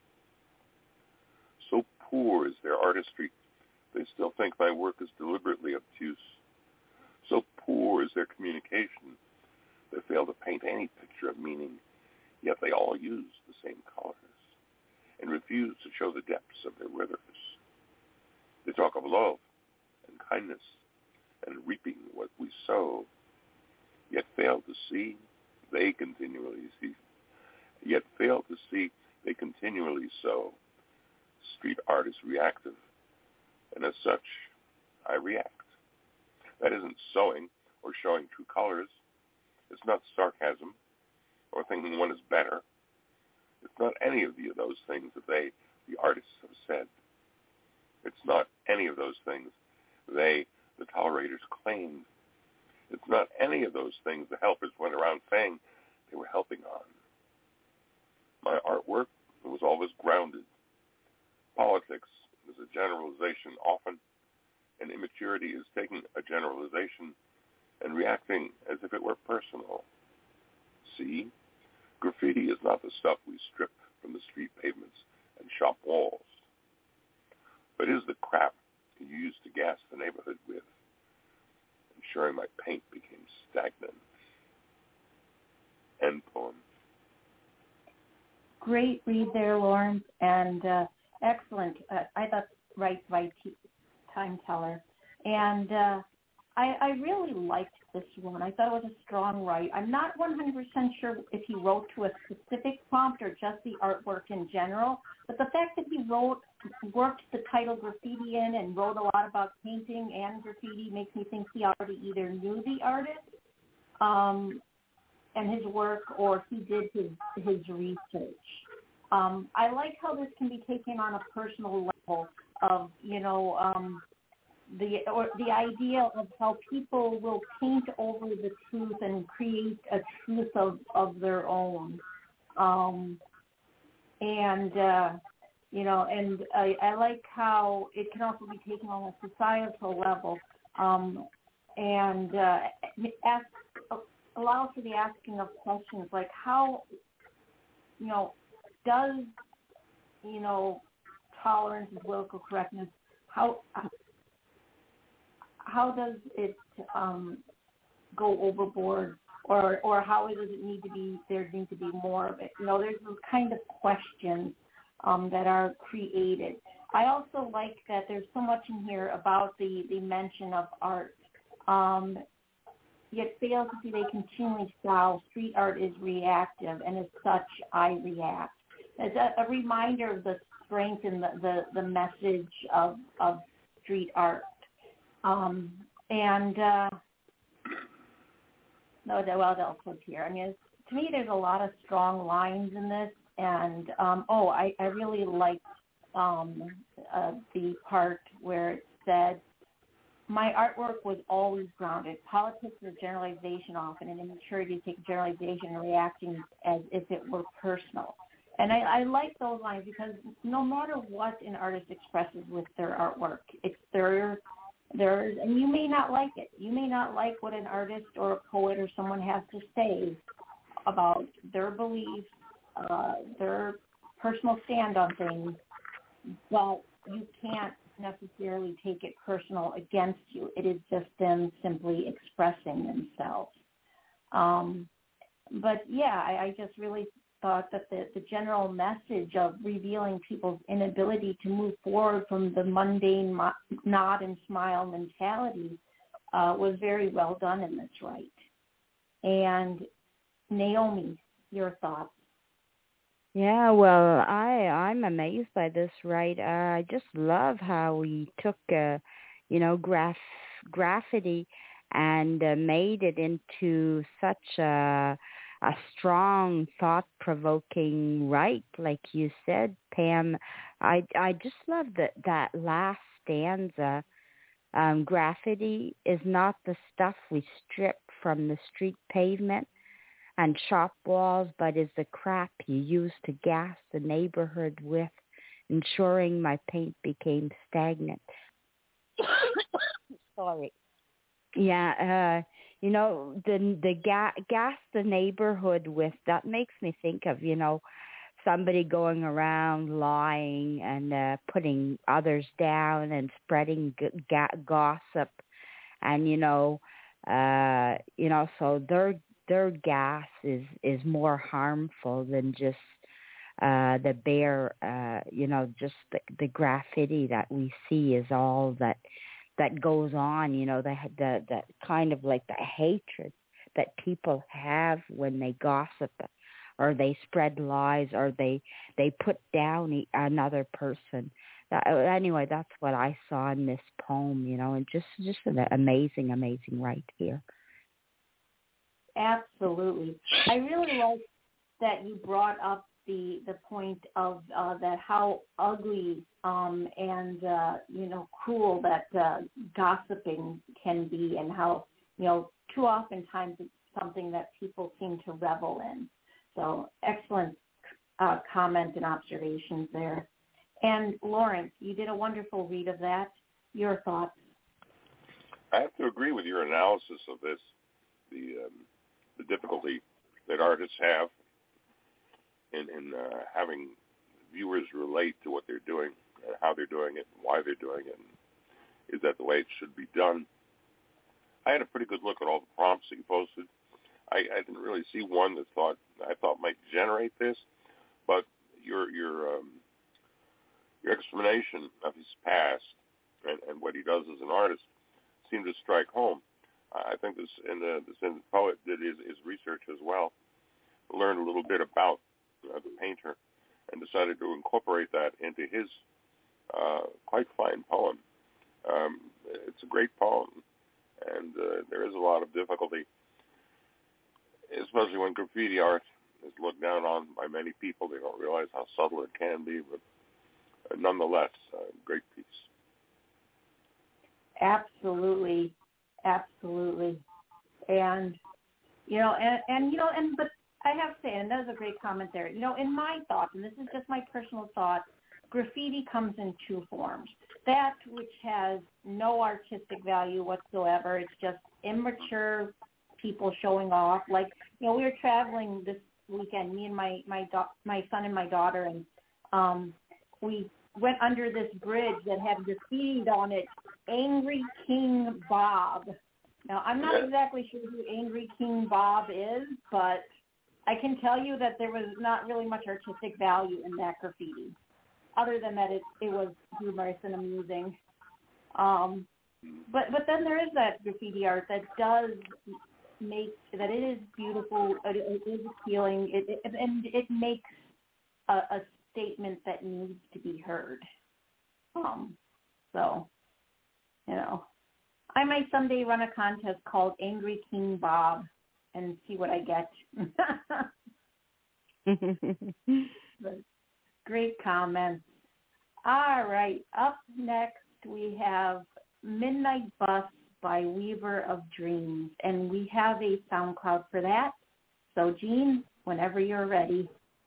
So poor is their artistry, they still think my work is deliberately obtuse. So poor is their communication, they fail to paint any picture of meaning, yet they all use the same colors and refuse to show the depths of their withers. They talk of love and kindness and reaping what we sow, yet fail to see, they continually see, yet fail to see they continually sow. Street art is reactive, and as such, I react. That isn't sewing or showing true colors. It's not sarcasm or thinking one is better. It's not any of the, those things that they, the artists, have said. It's not any of those things they, the tolerators, claimed. It's not any of those things the helpers went around saying they were helping on. My artwork was always grounded. Politics is a generalization often, and immaturity is taking a generalization and reacting as if it were personal. See, graffiti is not the stuff we strip from the street pavements and shop walls, but is the crap you used to gas the neighborhood with, ensuring my paint became stagnant. End poem. Great read there, Lawrence, and uh, excellent. Uh, I thought right by t- time teller. And uh, I, I really liked this one. I thought it was a strong write. I'm not one hundred percent sure if he wrote to a specific prompt or just the artwork in general, but the fact that he wrote, worked the title graffiti in and wrote a lot about painting and graffiti makes me think he already either knew the artist um, and his work, or he did his, his research. Um, I like how this can be taken on a personal level of, you know, um, the or the idea of how people will paint over the truth and create a truth of, of their own. Um, and, uh, you know, and I, I like how it can also be taken on a societal level um, and uh, ask, allow for the asking of questions like how, you know, does, you know, tolerance and political correctness, how how does it um, go overboard, or or how does it need to be, there needs to be more of it? You know, there's those kind of questions um, that are created. I also like that there's so much in here about the, the mention of art. Um, yet fails to see they continually style. Street art is reactive, and as such, I react. It's a, a reminder of the strength and the, the, the message of, of street art. Um, and, uh, no, well, they'll put here. I mean, to me, there's a lot of strong lines in this. And, um, oh, I, I really liked um, uh, the part where it said, my artwork was always grounded. Politics is generalization often, and immaturity takes generalization and reacting as if it were personal. And I, I like those lines because no matter what an artist expresses with their artwork, it's their, their, and you may not like it. You may not like what an artist or a poet or someone has to say about their beliefs, uh, their personal stand on things, but you can't necessarily take it personal against you. It is just them simply expressing themselves. Um, but yeah, I, I just really thought that the, the general message of revealing people's inability to move forward from the mundane mo- nod and smile mentality uh, was very well done in this right. And Naomi, your thoughts? Yeah, well, I I'm amazed by this, right? Uh, I just love how he took, uh, you know, graph graffiti and uh, made it into such a a strong, thought-provoking right, like you said, Pam. I I just love that that last stanza. Um, graffiti is not the stuff we strip from the street pavement and shop walls, but is the crap you used to gas the neighborhood with, ensuring my paint became stagnant. Sorry. Yeah, uh, you know, the the ga- gas the neighborhood with, that makes me think of, you know, somebody going around lying and uh, putting others down and spreading g- ga- gossip, and you know, uh, you know, so they're their gas is, is more harmful than just uh, the bare, uh, you know, just the, the graffiti that we see is all that that goes on, you know, the, the, the kind of like the hatred that people have when they gossip or they spread lies, or they they put down e- another person. That, anyway, that's what I saw in this poem, you know, and just just an amazing, amazing right here. Absolutely. I really like that you brought up the the point of uh, that how ugly um, and uh, you know cruel that uh, gossiping can be, and how you know too oftentimes it's something that people seem to revel in. So excellent uh, comment and observations there. And Lawrence, you did a wonderful read of that. Your thoughts? I have to agree with your analysis of this, the um, the difficulty that artists have in, in uh, having viewers relate to what they're doing, and how they're doing it, and why they're doing it, and is that the way it should be done. I had a pretty good look at all the prompts that you posted. I, I didn't really see one that thought I thought might generate this, but your your um, your explanation of his past and, and what he does as an artist seemed to strike home. I think this and the this and the poet did his, his research as well, learned a little bit about uh, the painter, and decided to incorporate that into his uh, quite fine poem. Um, it's a great poem, and uh, there is a lot of difficulty, especially when graffiti art is looked down on by many people. They don't realize how subtle it can be, but uh, nonetheless, uh, great piece. Absolutely, absolutely, and you know, and, and you know, and but I have to say, and that was a great comment there. You know, in my thoughts, and this is just my personal thought, graffiti comes in two forms. That which has no artistic value whatsoever. It's just immature people showing off. Like, you know, we were traveling this weekend, me and my my do- my son and my daughter, and um, we went under this bridge that had graffitied on it, Angry King Bob. Now, I'm not exactly sure who Angry King Bob is, but I can tell you that there was not really much artistic value in that graffiti, other than that it, it was humorous and amusing. Um, but but then there is that graffiti art that does make, that it is beautiful, it, it is appealing, it, it, and it makes a, a statement that needs to be heard. Um, so, you know, I might someday run a contest called Angry King Bob and see what I get. But great comments. All right, up next we have Midnight Bus by Weaver of Dreams, and we have a SoundCloud for that. So, Jean, whenever you're ready.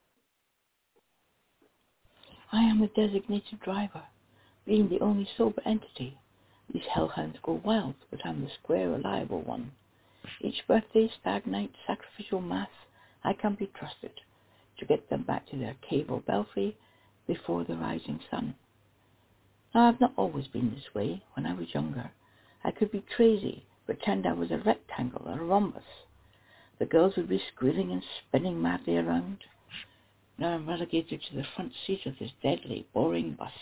I am a designated driver, being the only sober entity. These hellhounds go wild, but I'm the square, reliable one. Each birthday, stag night, sacrificial mass, I can be trusted to get them back to their cave or belfry before the rising sun. Now, I've not always been this way. When I was younger, I could be crazy, pretend I was a rectangle or a rhombus. The girls would be squealing and spinning madly around. Now I'm relegated to the front seat of this deadly, boring bus.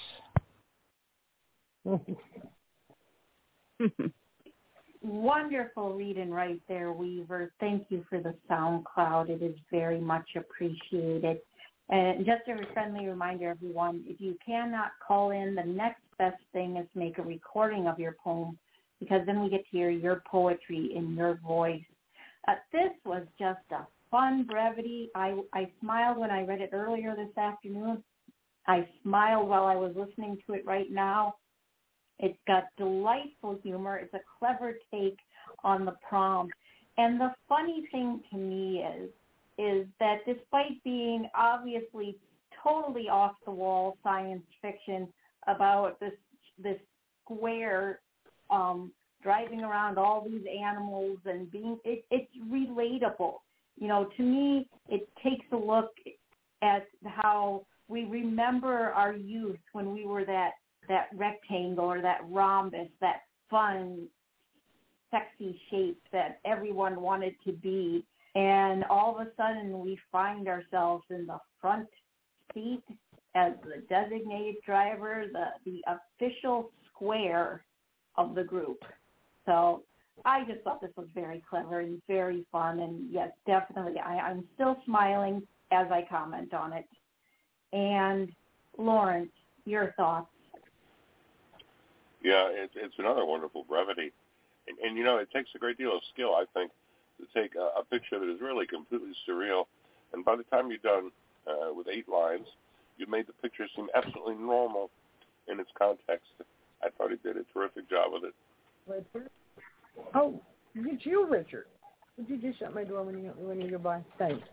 Wonderful reading right there, Weaver. Thank you for the SoundCloud. It is very much appreciated. And just a friendly reminder, everyone, if you cannot call in, the next best thing is make a recording of your poem, because then we get to hear your poetry in your voice. Uh, this was just a fun brevity. I, I smiled when I read it earlier this afternoon. I smiled while I was listening to it right now. It's got delightful humor. It's a clever take on the prompt. And the funny thing to me is, is that despite being obviously totally off-the-wall science fiction about this this square um, driving around all these animals and being, it, it's relatable. You know, to me, it takes a look at how we remember our youth when we were that that rectangle or that rhombus, that fun, sexy shape that everyone wanted to be. And all of a sudden we find ourselves in the front seat as the designated driver, the, the official square of the group. So I just thought this was very clever and very fun. And yes, definitely, I, I'm still smiling as I comment on it. And Lawrence, your thoughts? Yeah, it, it's another wonderful brevity. And, and, you know, it takes a great deal of skill, I think, to take a, a picture that is really completely surreal. And by the time you're done uh, with eight lines, you've made the picture seem absolutely normal in its context. I thought he did a terrific job with it. Richard? Oh, it's you, Richard. Would you just shut my door when you when you go by? Thanks.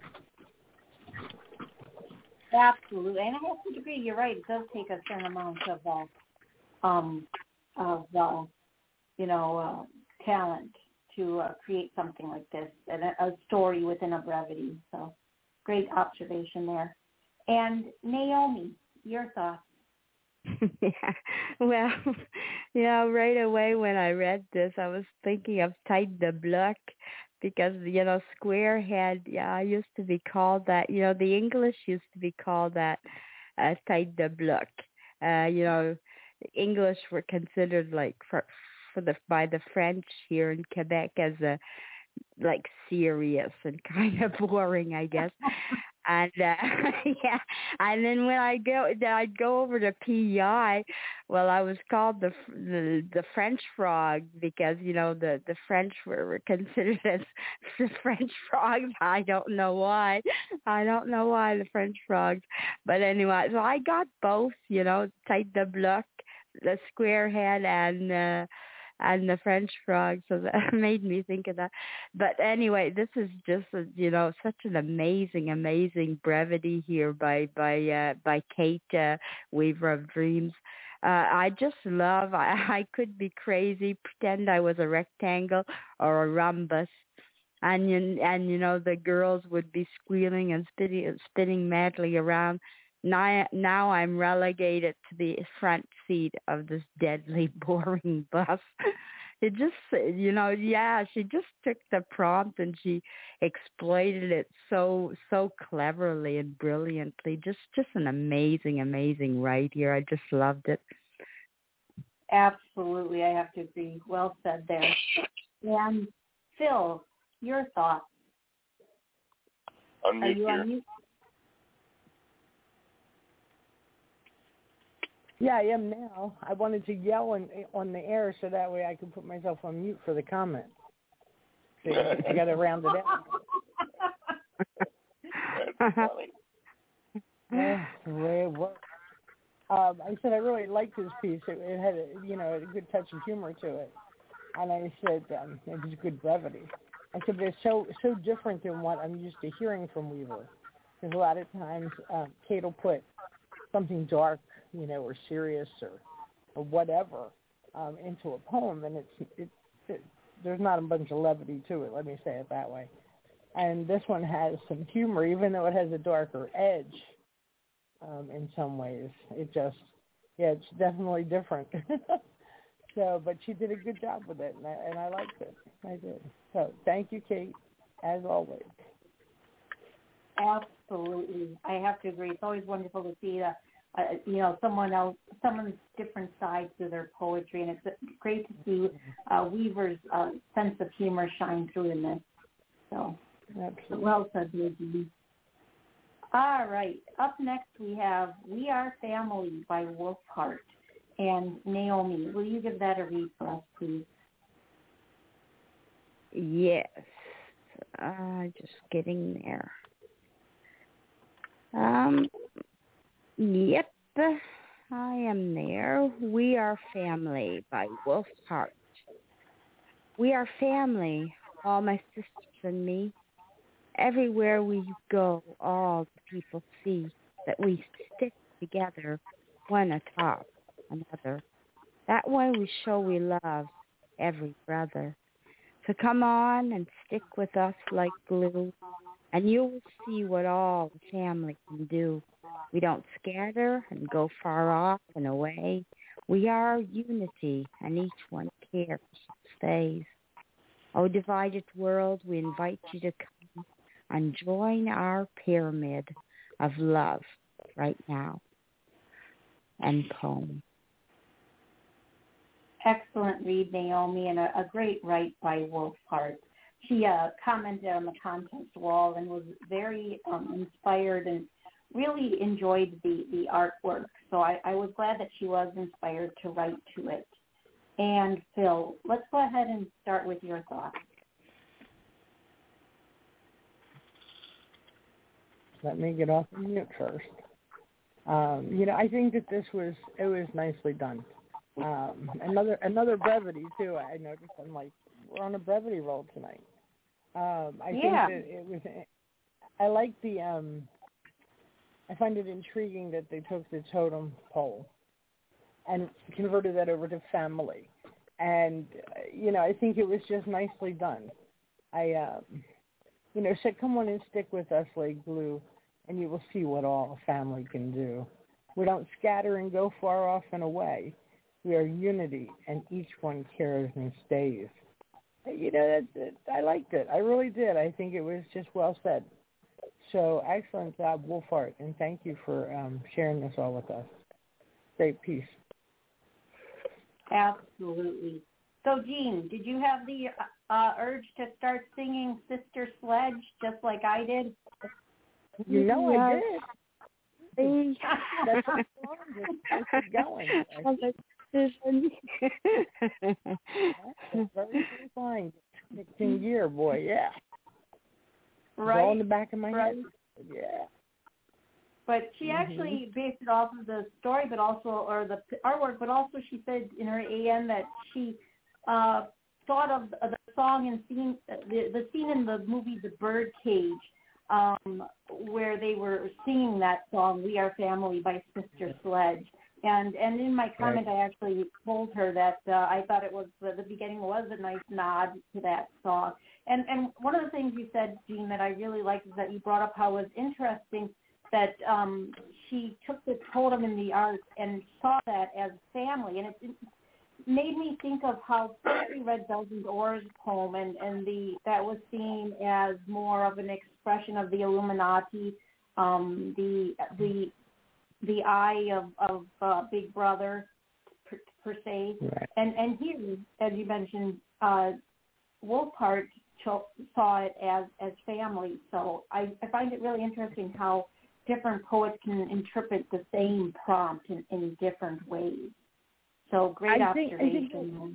Absolutely. And I have to agree. You're right. It does take a certain amount of, uh, um, of uh, you know, uh, talent to uh, create something like this, and a, a story within a brevity. So great observation there. And Naomi, your thoughts? Yeah. Well, you know, right away when I read this, I was thinking of Tête de Bloc because, you know, squarehead, yeah, I used to be called that. You know, the English used to be called that uh, Tête de Bloc. Uh, you know, English were considered like for, for the by the French here in Quebec as a like serious and kind of boring, I guess. And uh, yeah, and then when I go, I'd go over to P E I. Well, I was called the the, the French frog because you know the, the French were, were considered as the French frogs. I don't know why. I don't know why the French frogs. But anyway, so I got both. You know, Tête de Bloc, the square head, and. Uh, and the French frog, so that made me think of that. But anyway, this is just, a, you know, such an amazing, amazing brevity here by by uh, by Kate uh, Weaver of Dreams. Uh, I just love, I, I could be crazy, pretend I was a rectangle or a rhombus. And, you, and you know, the girls would be squealing and spitting, spinning madly around. Now, now I'm relegated to the front seat of this deadly boring bus. It just, you know, yeah, she just took the prompt and she exploited it so, so cleverly and brilliantly. Just, just an amazing, amazing write here. I just loved it. Absolutely, I have to agree. Well said there. And Phil, your thoughts? Unmute Are you here. on mute? Yeah, I am now. I wanted to yell on, on the air so that way I could put myself on mute for the comment. So you got to round it out. That's funny. That's the way it works. Um, I said I really liked his piece. It, it had, a, you know, a good touch of humor to it. And I said um, it was good brevity. I said, but it's so, so different than what I'm used to hearing from Weaver. Because a lot of times um, Kate will put something dark, you know, or serious or, or whatever um, into a poem, and it's it, it, there's not a bunch of levity to it, let me say it that way. And this one has some humor, even though it has a darker edge um, in some ways. It just, yeah, it's definitely different. So, but she did a good job with it, and I, and I liked it. I did. So thank you, Kate, as always. Absolutely. I have to agree. It's always wonderful to see, uh, uh, you know, someone else, someone's different sides to their poetry, and it's great to see uh, Weaver's uh, sense of humor shine through in this. So, Absolutely. Well said, Judy. All right. Up next, we have We Are Family by Wolfheart. And Naomi, will you give that a read for us, please? Yes. Uh, just getting there. Um, yep, I am there. We Are Family by Wolfheart. We are family, all my sisters and me. Everywhere we go, all the people see that we stick together, one atop another. That way we show we love every brother. So come on and stick with us like glue, and you will see what all the family can do. We don't scatter and go far off and away. We are unity, and each one cares and stays. O divided world, we invite you to come and join our pyramid of love right now. End poem. Excellent read, Naomi, and a, a great write by Wolfheart. she uh, commented on the contest wall and was very um, inspired and really enjoyed the, the artwork. So I, I was glad that she was inspired to write to it. And Phil, let's go ahead and start with your thoughts. Let me get off the mute first. Um, you know, I think that this was, it was nicely done. Um, another another brevity, too. I noticed I'm like, we're on a brevity roll tonight. Um, I yeah. think that it was, I like the, um, I find it intriguing that they took the totem pole and converted that over to family. And, uh, you know, I think it was just nicely done. I, um, you know, said, come on and stick with us like glue, and you will see what all a family can do. We don't scatter and go far off and away. We are unity, and each one cares and stays. You know, that, that, I liked it. I really did. I think it was just well said. So excellent job, Wolfart, and thank you for um, sharing this all with us. Great piece. Absolutely. So, Jean, did you have the uh, urge to start singing Sister Sledge just like I did? You know yes. I did. That's how long it's going. That's very fine. sixteen year boy, yeah. Right. All in the back of my right. head. Yeah. But she mm-hmm. actually based it off of the story, but also, or the artwork, but also she said in her A M that she uh, thought of the song and scene, the, the scene in the movie The Birdcage, um, where they were singing that song, We Are Family by Sister Sledge. And and in my comment, right. I actually told her that uh, I thought it was, uh, the beginning was a nice nod to that song. And and one of the things you said, Jean, that I really liked is that you brought up how it was interesting that um, she took the totem in the art and saw that as family. And it, it made me think of how first we read Belgian Orr's poem, and, and the that was seen as more of an expression of the Illuminati, um, the the the eye of, of uh, Big Brother, per, per se. Right. And, and here, as you mentioned, uh, Wolfart saw it as, as family. So I, I find it really interesting how different poets can interpret the same prompt in, in different ways. So great I think, observation. I think,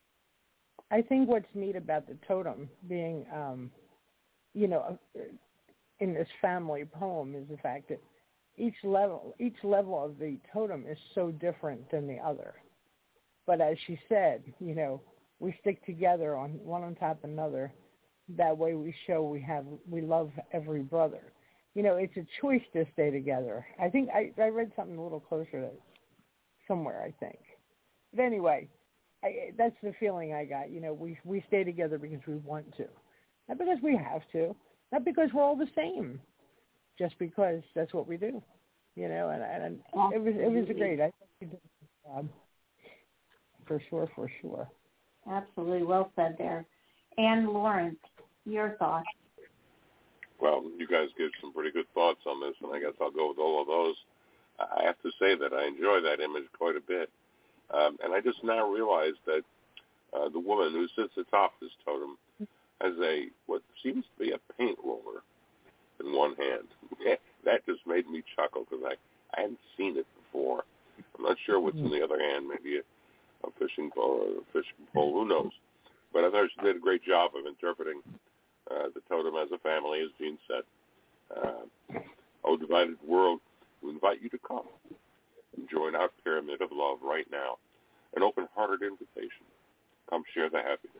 I think what's neat about the totem being, um, you know, in this family poem is the fact that each level, each level of the totem is so different than the other. But as she said, you know, we stick together on one on top of another. That way we show we have, we love every brother. You know, it's a choice to stay together. I think I, I read something a little closer to somewhere, I think. But anyway, I, that's the feeling I got. You know, we we stay together because we want to, not because we have to, not because we're all the same, just because that's what we do. You know, and, and it was it was great. I think you did a good job. For sure, for sure. Absolutely, well said there. And Lawrence, your thoughts? Well, you guys give some pretty good thoughts on this, and I guess I'll go with all of those. I have to say that I enjoy that image quite a bit. Um, and I just now realize that uh, the woman who sits atop this totem has a, what seems to be a paint roller in one hand. That just made me chuckle because I, I hadn't seen it before. I'm not sure what's in the other hand, maybe a, a fishing pole or a fishing pole, who knows. But I thought she did a great job of interpreting uh, the totem as a family, as Jean said. Uh, oh, divided world, we invite you to come and join our pyramid of love right now. An open-hearted invitation. Come share the happiness.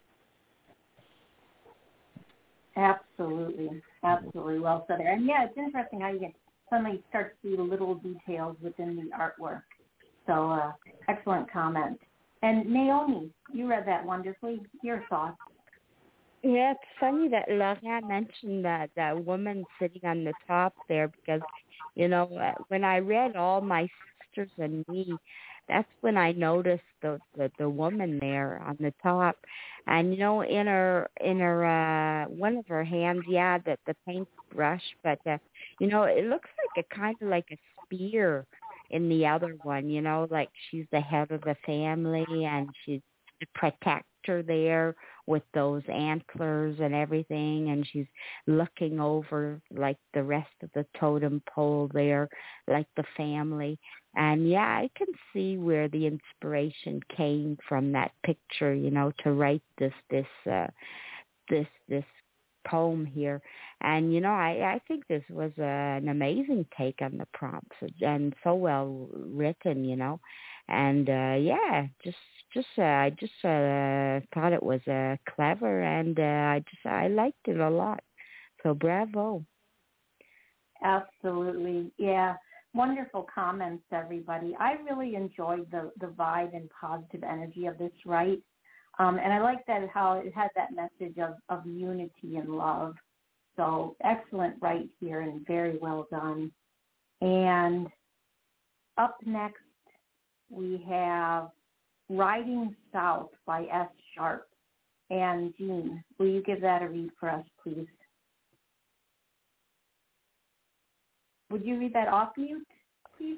Absolutely. Absolutely. Well said there. And, yeah, it's interesting how you can suddenly start to see the little details within the artwork. So, uh, excellent comment. And, Naomi, you read that wonderfully. Your thoughts? Yeah, it's funny that Laurent mentioned that, that woman sitting on the top there because, you know, when I read All My Sisters and Me, that's when I noticed the, the the woman there on the top, and you know, in her in her uh, one of her hands, yeah, the the paintbrush, but uh, you know, it looks like a kind of like a spear in the other one. You know, like she's the head of the family, and she's to protect her there with those antlers and everything, and she's looking over like the rest of the totem pole there, like the family. And yeah, I can see where the inspiration came from that picture, you know, to write this this uh, this this poem here. And you know, I I think this was uh, an amazing take on the prompts, and so well written, you know. And uh, yeah, just just uh, I just uh, thought it was uh, clever, and uh, I just I liked it a lot. So bravo. Absolutely, yeah. Wonderful comments, everybody. I really enjoyed the the vibe and positive energy of this write. Um, and I like that how it had that message of, of unity and love. So excellent right here and very well done. And up next, we have Riding South by S. Sharp. And Jean, will you give that a read for us, please? Would you read that off mute, please?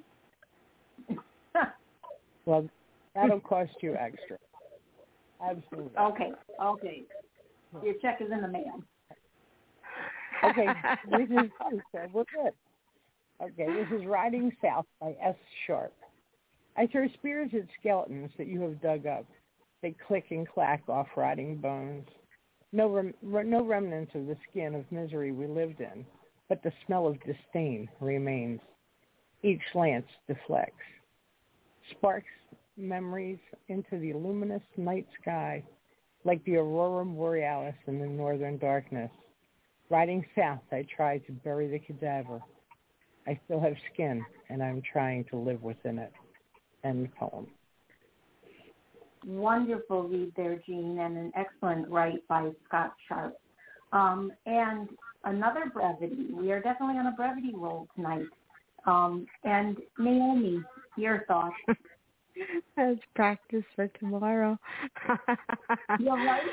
Well, that'll cost you extra. Absolutely. Okay, okay. Your check is in the mail. Okay, this is so we're good. Okay, this is Riding South by S. Sharp. I throw spears at skeletons that you have dug up. They click and clack off rotting bones. No, rem- no remnants of the skin of misery we lived in, but the smell of disdain remains. Each lance deflects. Sparks memories into the luminous night sky, like the aurora borealis in the northern darkness. Riding south, I try to bury the cadaver. I still have skin, and I'm trying to live within it. End poem. Wonderful read there, Jean, and an excellent write by Scott Sharp. Um, and another brevity. We are definitely on a brevity roll tonight. Um, and Naomi, your thoughts? That's practice for tomorrow. You're right.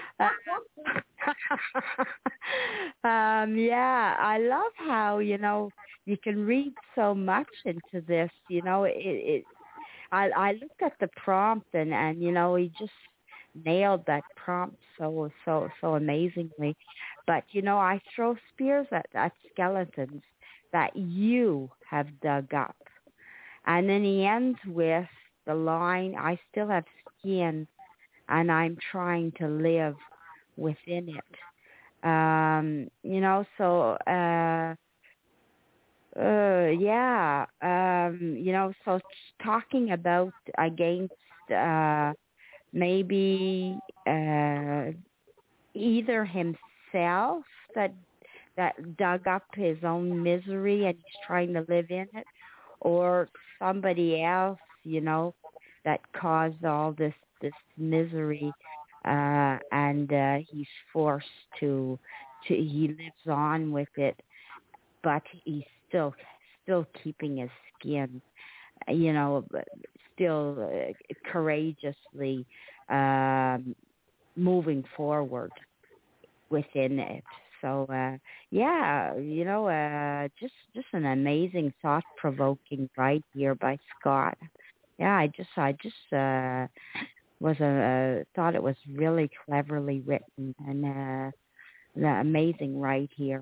um, yeah, I love how, you know, you can read so much into this. You know, it. it I I looked at the prompt and, and you know, he just nailed that prompt so so so amazingly. But you know, I throw spears at, at skeletons that you have dug up, and then he ends with the line, I still have skin and I'm trying to live within it. Um, you know, so, uh, uh, yeah, um, you know, so talking about against, uh, maybe, uh, either himself that, that dug up his own misery and he's trying to live in it, or somebody else, you know, that caused all this this misery, uh, and uh, he's forced to to he lives on with it, but he's still still keeping his skin, you know, still uh, courageously um, moving forward within it. So, uh, yeah, you know, uh, just just an amazing, thought-provoking write here by Scott. Yeah, I just, I just uh, was a uh, thought it was really cleverly written and uh, the amazing write here.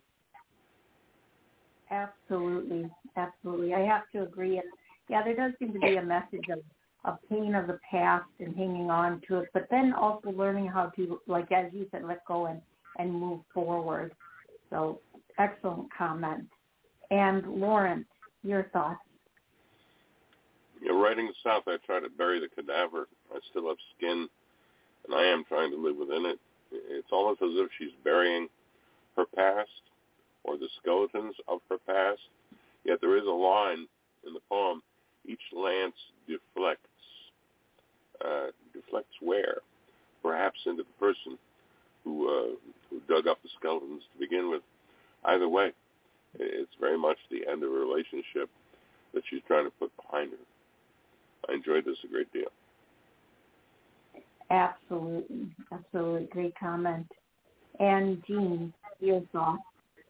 Absolutely, absolutely. I have to agree. And yeah, there does seem to be a message of, of pain of the past and hanging on to it, but then also learning how to, like as you said, let go and, and move forward. So excellent comment. And Lawrence, your thoughts? Yeah, Riding South, I try to bury the cadaver. I still have skin, and I am trying to live within it. It's almost as if she's burying her past or the skeletons of her past. Yet there is a line in the poem, each lance deflects. Uh, deflects where? Perhaps into the person who, uh, who dug up the skeletons to begin with. Either way, it's very much the end of a relationship that she's trying to put behind her. I enjoyed this a great deal. Absolutely. Absolutely. Great comment. And Jean, your thoughts?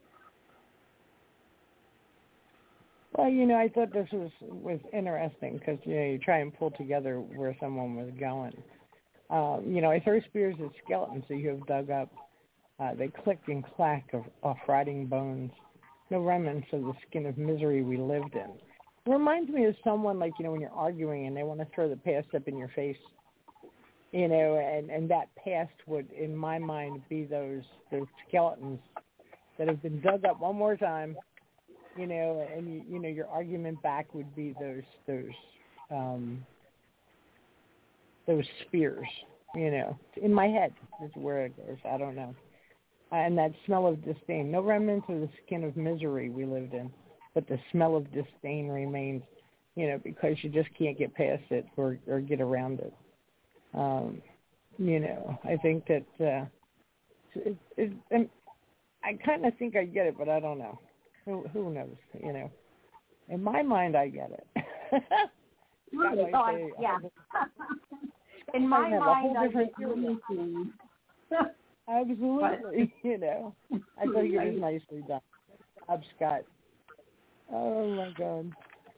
Well, you know, I thought this was, was interesting because, you know, you try and pull together where someone was going. Um, you know, I throw spears at skeletons that you have dug up. Uh, they click and clack of, of rotting bones. No remnants of the skin of misery we lived in. It reminds me of someone like, you know, when you're arguing and they want to throw the past up in your face, you know, and, and that past would, in my mind, be those those skeletons that have been dug up one more time, you know, and, you, you know, your argument back would be those, those, um, those spears, you know. In my head is where it goes. I don't know. And that smell of disdain. No remnants of the skin of misery we lived in, but the smell of disdain remains, you know, because you just can't get past it or, or get around it. Um, you know, I think that uh, it, it, it, I kind of think I get it, but I don't know. Who, who knows, you know. In my mind, I get it. Really? Oh, I, yeah. In my mind, I get anything. Absolutely, but, you know. I thought you were nicely done. Bob Scott. Oh, my God.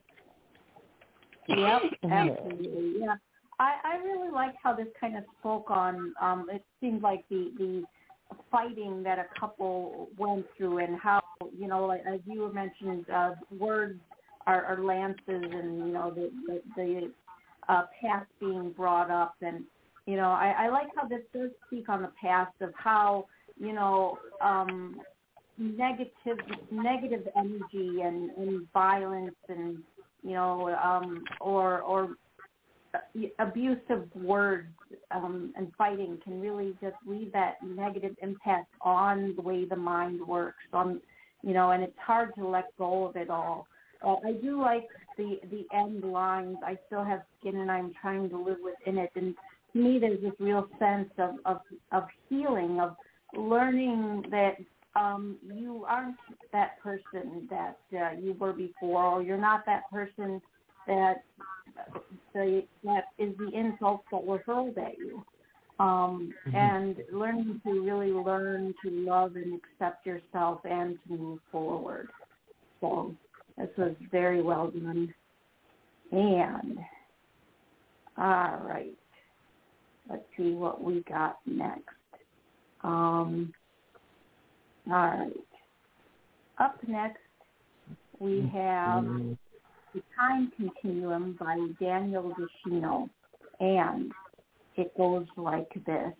Yep, absolutely, yeah. I, I really like how this kind of spoke on, um, it seemed like the, the fighting that a couple went through and how, you know, like, as you were mentioning, uh, words are, are lances and, you know, the, the, the uh, past being brought up. And, you know, I, I like how this does speak on the past of how, you know, um, negative negative energy and, and violence and, you know, um, or or abusive words um, and fighting can really just leave that negative impact on the way the mind works. On, you know, and it's hard to let go of it all. Uh, I do like the the end lines. I still have skin and I'm trying to live within it. And to me, there's this real sense of of, of healing, of learning that um, you aren't that person that uh, you were before, or you're not that person that the, that is the insults that were hurled at you. Um, mm-hmm. And learning to really learn to love and accept yourself and to move forward. So this was very well done. And, all right, let's see what we got next. Um, all right. Up next, we have The Time Continuum by Daniel Deschino, and it goes like this.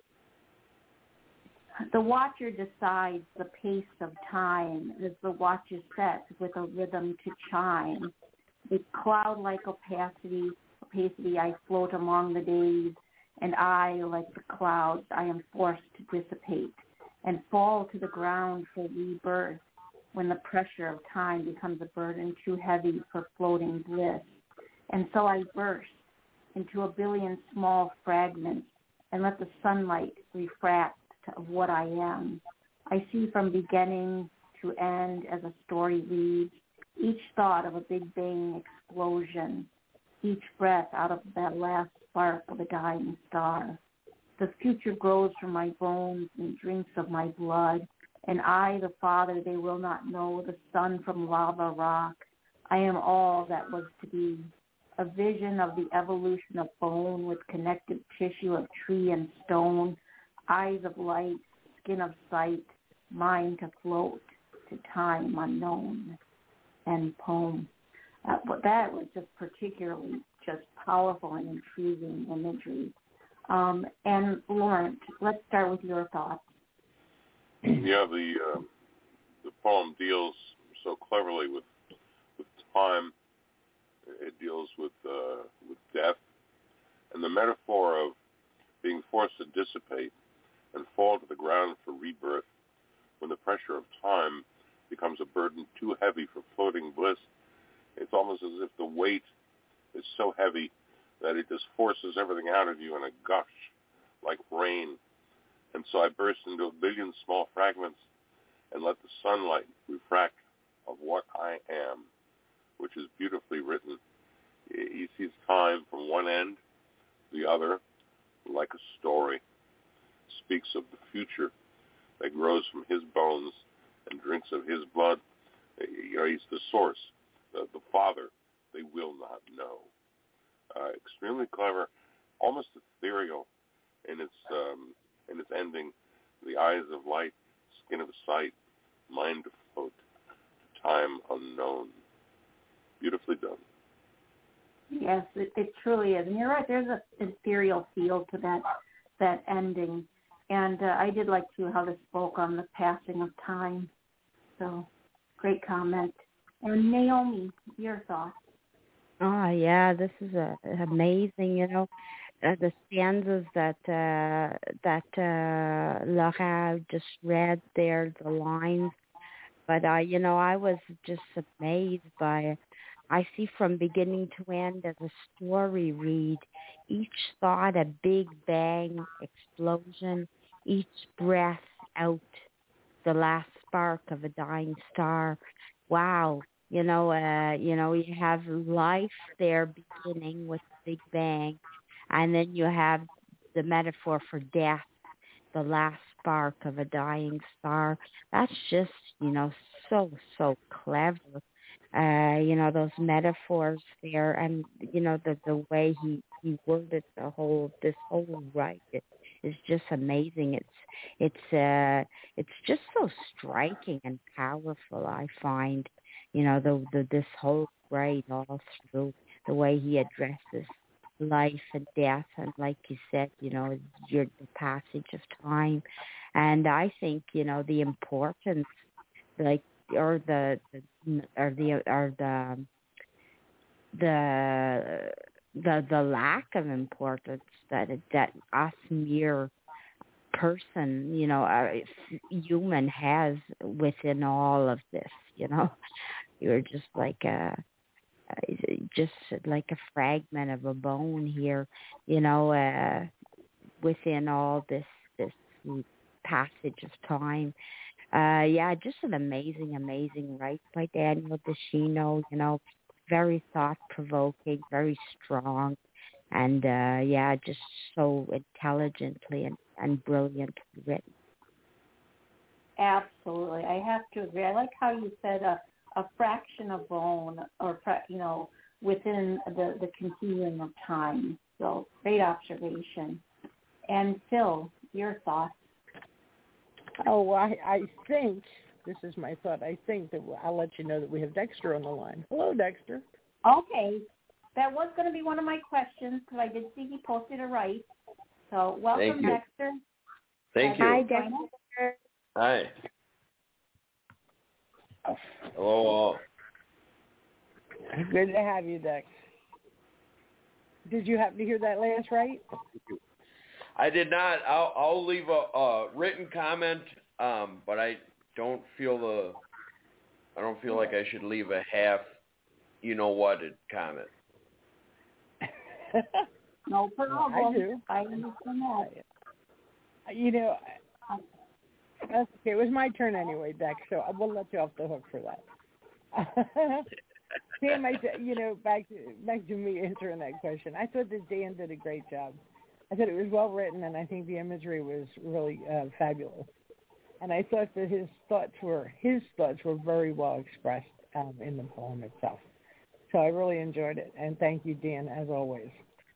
The watcher decides the pace of time as the watch is set with a rhythm to chime. With cloud-like opacity, opacity I float among the days, and I, like the clouds, I am forced to dissipate and fall to the ground for rebirth when the pressure of time becomes a burden too heavy for floating bliss. And so I burst into a billion small fragments and let the sunlight refract of what I am. I see from beginning to end as a story reads, each thought of a big bang explosion, each breath out of that last spark of a dying star. The future grows from my bones and drinks of my blood, and I, the Father, they will not know, the Son from lava rock. I am all that was to be, a vision of the evolution of bone with connective tissue of tree and stone, eyes of light, skin of sight, mind to float to time unknown. End poem. Uh, but that was just particularly just powerful and intriguing imagery. Um, and Lawrence, let's start with your thoughts. Yeah, the uh, the poem deals so cleverly with with time. It deals with uh, with death, and the metaphor of being forced to dissipate and fall to the ground for rebirth when the pressure of time becomes a burden too heavy for floating bliss. It's almost as if the weight is so heavy that it just forces everything out of you in a gush like rain. And so I burst into a billion small fragments and let the sunlight refract of what I am, which is beautifully written. He sees time from one end to the other like a story. Speaks of the future that grows from his bones and drinks of his blood. You know, he's the source, the, the Father they will not know. Uh, extremely clever, almost ethereal. in its um, in its ending. The eyes of light, skin of sight, mind afloat, time unknown. Beautifully done. Yes, it, it truly is. And you're right, there's a ethereal feel to that that ending. And uh, I did like, too, how this spoke on the passing of time. So, great comment. And Naomi, your thoughts? Oh, yeah, this is a, amazing, you know. Uh, the stanzas that uh, that uh, Laura just read there, the lines. But, uh, you know, I was just amazed by, I see from beginning to end as a story read, each thought a big bang explosion, each breath out the last spark of a dying star. Wow. You know, uh, you know, you have life there beginning with the big bang, and then you have the metaphor for death, the last spark of a dying star. That's just, you know, so, so clever. Uh, you know, those metaphors there, and, you know, the, the way he, he worded the whole, this whole right it is just amazing. It's, it's, uh, it's just so striking and powerful, I find, you know, the, the, this whole right all through, the way he addresses life and death, and like you said, you know, your the passage of time. And I think, you know, the importance, like, or the, the or the or the the the the lack of importance that it, that us mere person, you know, our human has within all of this. You know, you're just like a just like a fragment of a bone here, you know, uh, within all this this passage of time. Uh, yeah, just an amazing, amazing write by Daniel DeShino, you know, very thought-provoking, very strong, and, uh, yeah, just so intelligently and, and brilliantly written. Absolutely. I have to agree. I like how you said a, a fraction of bone, or, you know, within the, the continuum of time. So, great observation. And Phil, your thoughts? Oh, I, I think, this is my thought, I think that I'll let you know that we have Dexter on the line. Hello, Dexter. Okay. That was going to be one of my questions, because I did see he posted a right. So welcome, Thank you. Dexter. Thank you. Hi, Dexter. Hi. Hello, all. Good to have you, Dex. Did you happen to hear that last right? I did not. I'll, I'll leave a, a written comment, um, but I don't feel the. I don't feel like I should leave a half, you know what, comment. No problem. I do. I understand that. You know, that's okay. It was my turn anyway, Dex, so I will let you off the hook for that. Sam, I, you know, back to, back to me answering that question. I thought that Dan did a great job. I thought it was well written, and I think the imagery was really uh, fabulous. And I thought that his thoughts were his thoughts were very well expressed um, in the poem itself. So I really enjoyed it, and thank you, Dan, as always.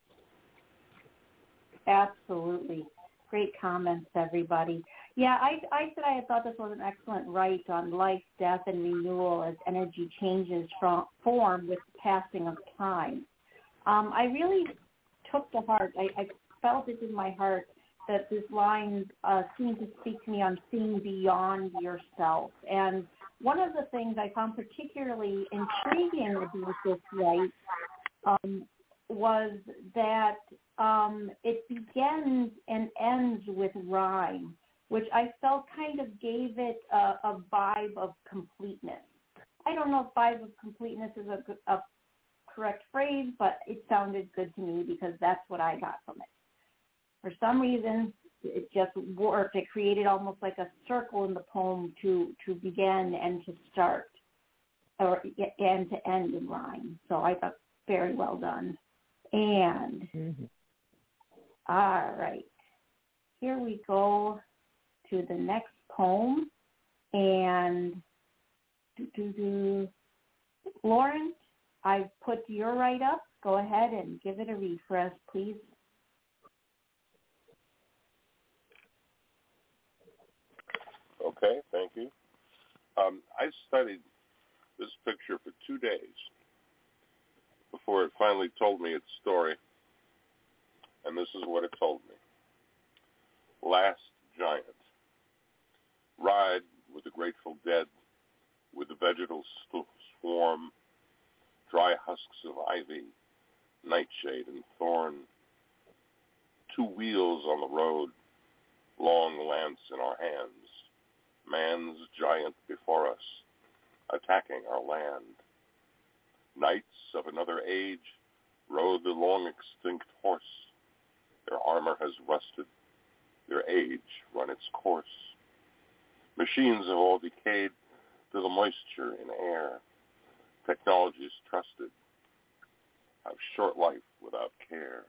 Absolutely. Great comments, everybody. Yeah, I, I said I thought this was an excellent write on life, death, and renewal as energy changes from form with the passing of time. Um, I really took to heart, I, I felt it in my heart that this line uh, seemed to speak to me on seeing beyond yourself. And one of the things I found particularly intriguing about this write um, was that um, it begins and ends with rhyme, which I felt kind of gave it a, a vibe of completeness. I don't know if vibe of completeness is a, a correct phrase, but it sounded good to me because that's what I got from it. For some reason, it just worked. It created almost like a circle in the poem to, to begin and to start, or and to end in rhyme. So I thought very well done. And, mm-hmm. All right, here we go to the next poem. And do, do, do. Lauren, I put your write up. Go ahead and give it a read for us, please. Okay, thank you. Um, I studied this picture for two days before it finally told me its story, and this is what it told me. Last Giant. Ride with the Grateful Dead, with the vegetal st- swarm, dry husks of ivy, nightshade and thorn, two wheels on the road, long lance in our hands, man's giant before us, attacking our land. Knights of another age rode the long-extinct horse. Their armor has rusted, their age run its course. Machines have all decayed to the moisture in air. Technologies trusted have short life without care.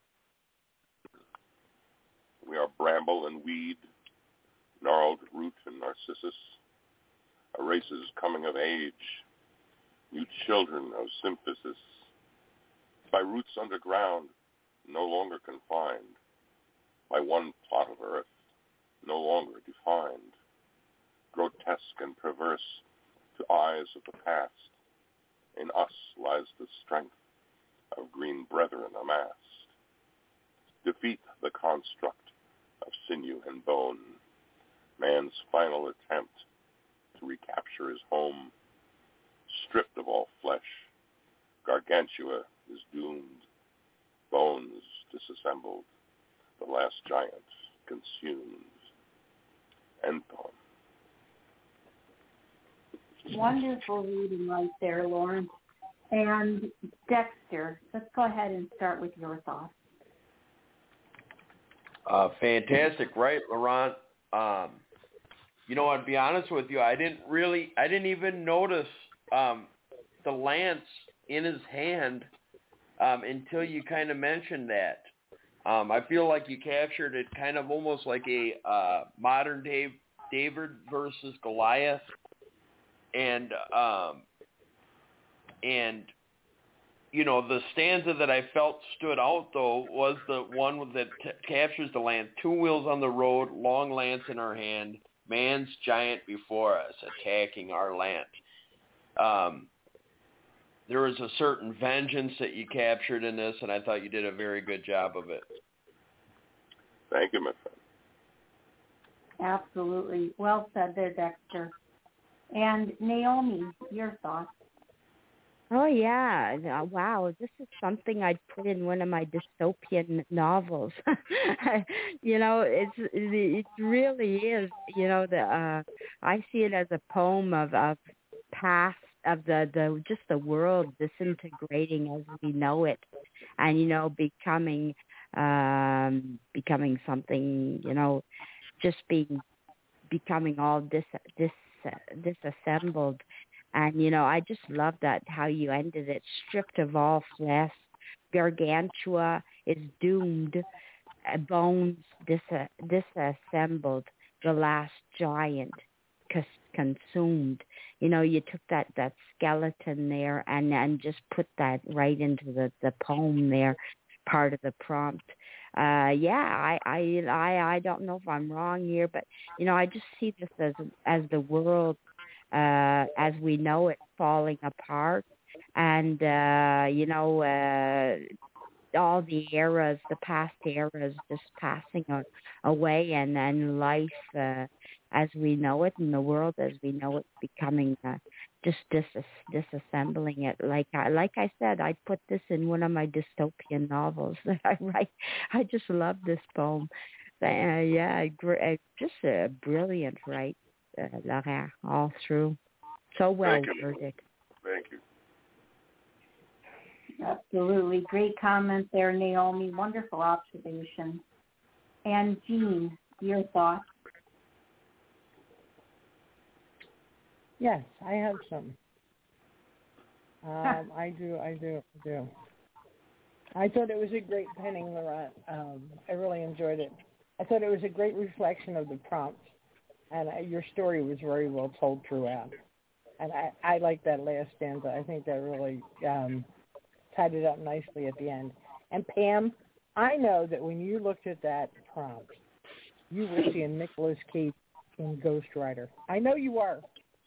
We are bramble and weed, gnarled root and narcissus, a race's coming of age, new children of symphysis, by roots underground, no longer confined, by one plot of earth, no longer defined, grotesque and perverse to eyes of the past. In us lies the strength of green brethren amassed. Defeat the construct of sinew and bone, man's final attempt to recapture his home. Stripped of all flesh, Gargantua is doomed, bones disassembled, the last giant consumed. End poem. Wonderful reading right there, Lawrence. And Dexter, let's go ahead and start with your thoughts. Uh, fantastic, right, Laurent? Um, you know, I'd be honest with you, I didn't really, I didn't even notice um, the lance in his hand um, until you kind of mentioned that. Um, I feel like you captured it kind of almost like a uh, modern day David versus Goliath, and um, and you know, the stanza that I felt stood out, though, was the one that t- captures the land. Two wheels on the road, long lance in our hand, man's giant before us, attacking our land. Um, there was a certain vengeance that you captured in this, and I thought you did a very good job of it. Thank you, my friend. Absolutely. Well said there, Dexter. And Naomi, your thoughts? Oh, yeah. Uh, Wow. This is something I'd put in one of my dystopian novels. you know, it's it really is, you know, the uh, I see it as a poem of, of past, of the, the just the world disintegrating as we know it, and, you know, becoming um, becoming something, you know, just being becoming all dis, dis, disassembled. And, you know, I just love that, how you ended it. Stripped of all flesh, Gargantua is doomed, uh, bones dis- disassembled, the last giant cons- consumed. You know, you took that, that skeleton there and, and just put that right into the, the poem there, part of the prompt. Uh, yeah, I, I, I, I don't know if I'm wrong here, but, you know, I just see this as, as the world Uh, as we know it, falling apart, and uh, you know, uh, all the eras, the past eras, just passing a, away, and then life uh, as we know it, and the world as we know it, becoming uh, just dis- disassembling it. Like I, like I said, I put this in one of my dystopian novels that I write. I just love this poem. Uh, yeah, gr- uh, just a brilliant write. Uh, Laurent, all through. So well worded. Thank you. Absolutely. Great comment there, Naomi. Wonderful observation. And Jean, your thoughts? Yes, I have some. Um, I do, I do, I do. I thought it was a great penning, Laurent. Um, I really enjoyed it. I thought it was a great reflection of the prompt. And I, your story was very well told throughout. And I, I like that last stanza. I think that really um, tied it up nicely at the end. And Pam, I know that when you looked at that prompt, you were seeing Nicolas Cage in Ghost Rider. I know you are.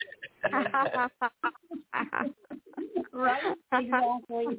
Right, exactly.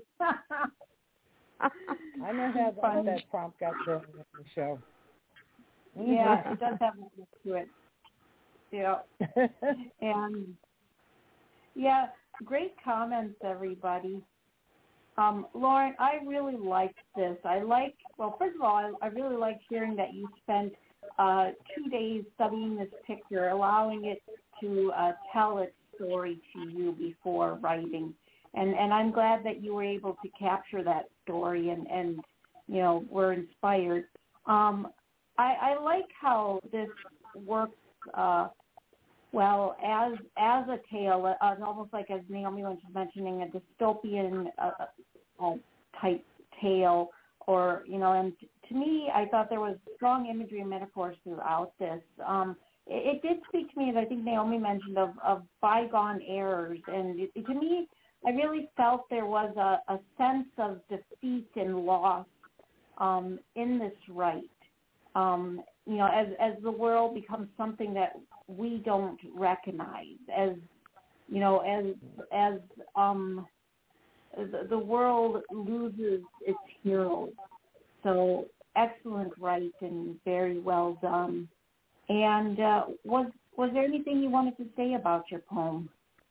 I know how that, that prompt got there on the show. Yeah, it does have a look to it. Yeah. And, yeah, great comments, everybody. Um, Lauren, I really liked this. I like, well, first of all, I, I really liked hearing that you spent uh, two days studying this picture, allowing it to uh, tell its story to you before writing. And and I'm glad that you were able to capture that story and, and you know, were inspired. Um, I, I like how this works, uh, well, as as a tale, uh, almost like, as Naomi was mentioning, a dystopian uh, uh, type tale. Or, you know, and to me, I thought there was strong imagery and metaphors throughout this. Um, it, it did speak to me, as I think Naomi mentioned, of, of bygone errors. And it, it, to me, I really felt there was a, a sense of defeat and loss um, in this rite. Um, you know, as as the world becomes something that we don't recognize, as you know, as as um, the, the world loses its heroes. So excellent rite and very well done. And uh, was was there anything you wanted to say about your poem?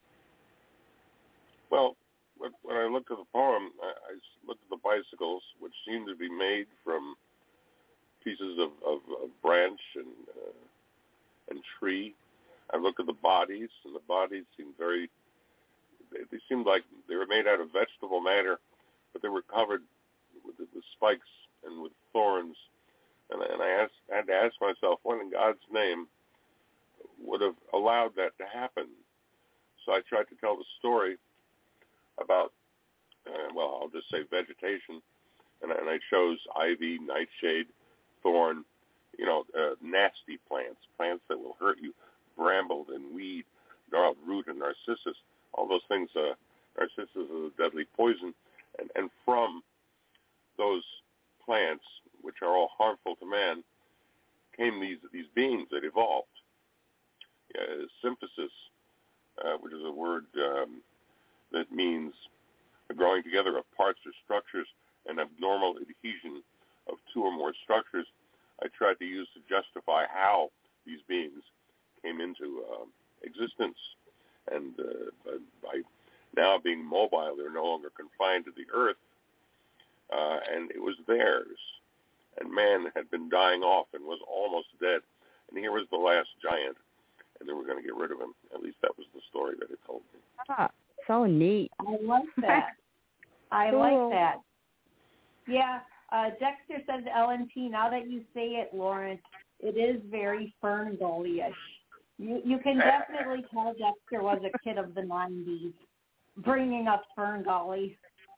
Well, when I looked at the poem, I, I looked at the bicycles, which seemed to be made from pieces of, of, of branch and uh, and tree. I looked at the bodies, and the bodies seemed very, they, they seemed like they were made out of vegetable matter, but they were covered with, with spikes and with thorns. And, and I asked, I had to ask myself, what in God's name would have allowed that to happen? So I tried to tell the story about, uh, well, I'll just say vegetation, and, and I chose ivy, nightshade, thorn, you know, uh, nasty plants, plants that will hurt you, bramble and weed, gnarled root and narcissus, all those things. Uh, narcissus is a deadly poison, and, and from those plants, which are all harmful to man, came these these beings that evolved. Uh, symphysis, uh, which is a word um, that means the growing together of parts or structures and abnormal adhesion of two or more structures, I tried to use to justify how these beings came into uh, existence. And uh, by now being mobile, they're no longer confined to the earth, uh, and it was theirs. And man had been dying off and was almost dead. And here was the last giant, and they were going to get rid of him. At least that was the story that it told me. Ah, so neat. I like that. I cool. like that. Yeah, uh, Dexter says L N T, now that you say it, Lawrence, it is very Fern Gully-ish. You, you can definitely tell Dexter was a kid of the nineties, bringing up Fern Gully.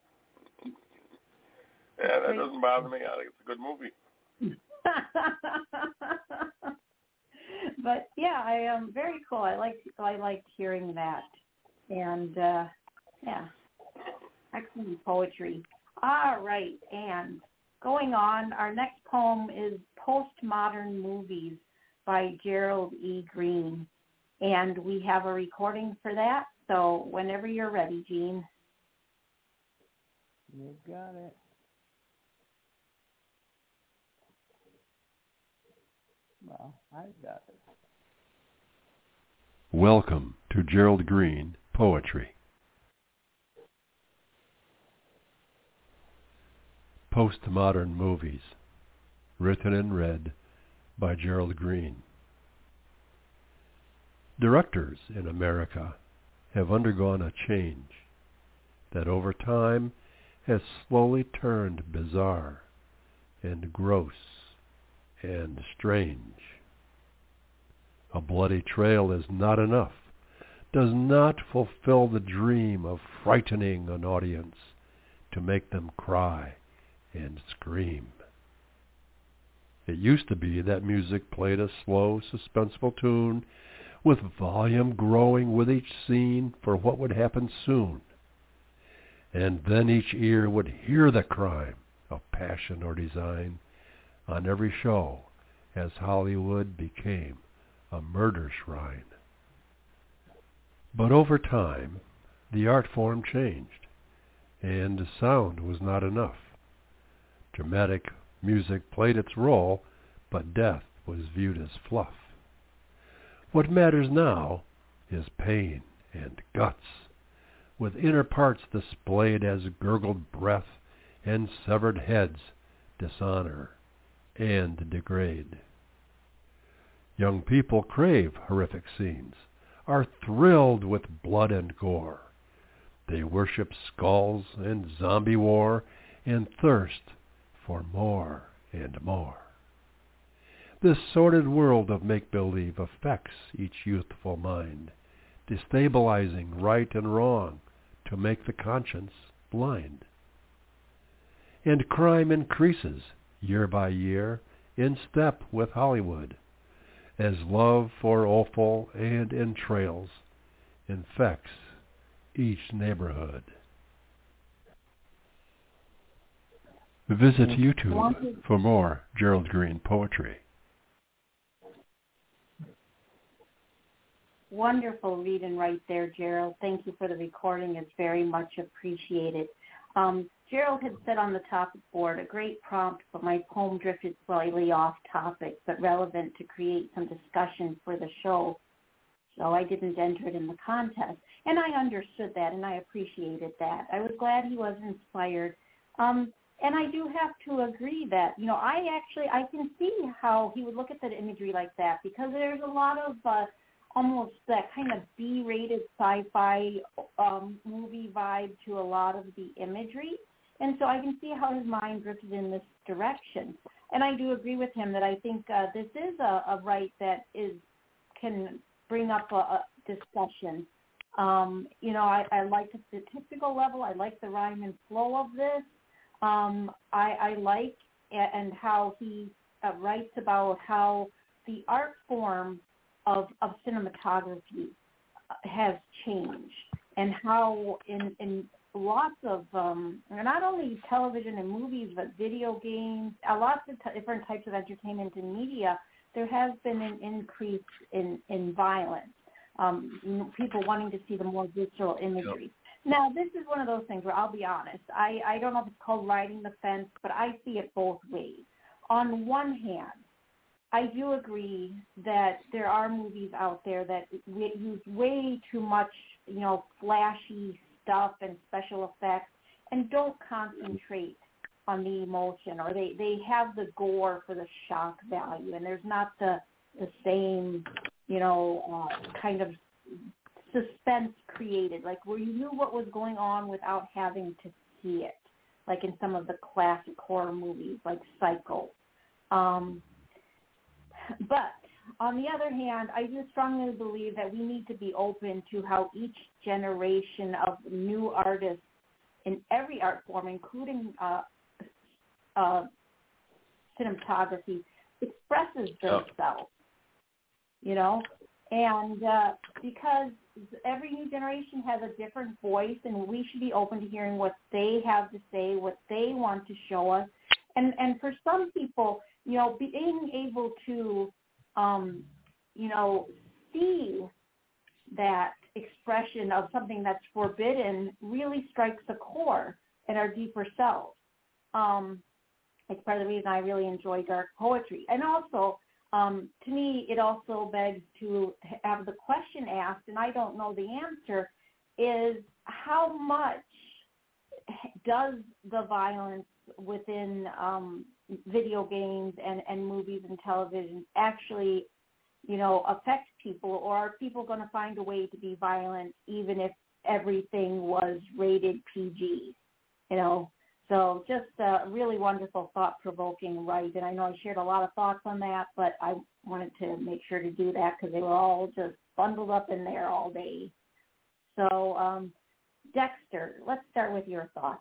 Yeah, that doesn't bother me. I think it's a good movie. But yeah, I am um, very cool. I like I liked hearing that, and uh, yeah, excellent poetry. All right, and going on, our next poem is Postmodern Movies by Gerald E. Green, and we have a recording for that. So whenever you're ready, Gene. You got it. Well, I've got it. Welcome to Gerald Green Poetry. Postmodern Movies, written and read by Gerald Green. Directors in America have undergone a change that over time has slowly turned bizarre and gross and strange. A bloody trail is not enough, does not fulfill the dream of frightening an audience to make them cry and scream. It used to be that music played a slow, suspenseful tune with volume growing with each scene for what would happen soon. And then each ear would hear the crime of passion or design on every show as Hollywood became a murder shrine. But over time, the art form changed, and sound was not enough. Dramatic music played its role, but death was viewed as fluff. What matters now is pain and guts, with inner parts displayed as gurgled breath and severed heads dishonor and degrade. Young people crave horrific scenes, are thrilled with blood and gore. They worship skulls and zombie war and thirst for more and more. This sordid world of make-believe affects each youthful mind, destabilizing right and wrong to make the conscience blind. And crime increases year by year in step with Hollywood, as love for offal and entrails infects each neighborhood. Visit YouTube for more Gerald Green poetry. Wonderful reading right there, Gerald. Thank you for the recording. It's very much appreciated. Um, Gerald had said on the topic board, a great prompt, but my poem drifted slightly off topic, but relevant to create some discussion for the show. So I didn't enter it in the contest. And I understood that, and I appreciated that. I was glad he was inspired. Um, and I do have to agree that, you know, I actually, I can see how he would look at that imagery like that, because there's a lot of uh, almost that kind of B-rated sci-fi um, movie vibe to a lot of the imagery. And so I can see how his mind drifted in this direction. And I do agree with him that I think uh, this is a, a right that is can bring up a, a discussion. Um, you know, I, I like the statistical level. I like the rhyme and flow of this. Um, I, I like and how he uh, writes about how the art form of, of cinematography has changed, and how in, in lots of, um, not only television and movies, but video games, a lot of t- different types of entertainment and media, there has been an increase in, in violence, um, people wanting to see the more visceral imagery. Yep. Now, this is one of those things where I'll be honest. I, I don't know if it's called riding the fence, but I see it both ways. On one hand, I do agree that there are movies out there that use way too much, you know, flashy stuff and special effects and don't concentrate on the emotion, or they, they have the gore for the shock value, and there's not the the same, you know, uh, kind of suspense created, like where you knew what was going on without having to see it, like in some of the classic horror movies like Psycho. Um, but on the other hand, I do strongly believe that we need to be open to how each generation of new artists in every art form, including uh, uh, cinematography, expresses themselves, you know? And uh, because every new generation has a different voice, and we should be open to hearing what they have to say, what they want to show us. And and for some people, you know, being able to, um, you know, see that expression of something that's forbidden really strikes the core in our deeper selves. Um, it's part of the reason I really enjoy dark poetry. And also, Um, to me, it also begs to have the question asked, and I don't know the answer, is how much does the violence within um, video games and, and movies and television actually, you know, affect people, or are people going to find a way to be violent even if everything was rated P G, you know? So just a really wonderful, thought-provoking write. And I know I shared a lot of thoughts on that, but I wanted to make sure to do that because they were all just bundled up in there all day. So, um, Dexter, let's start with your thoughts.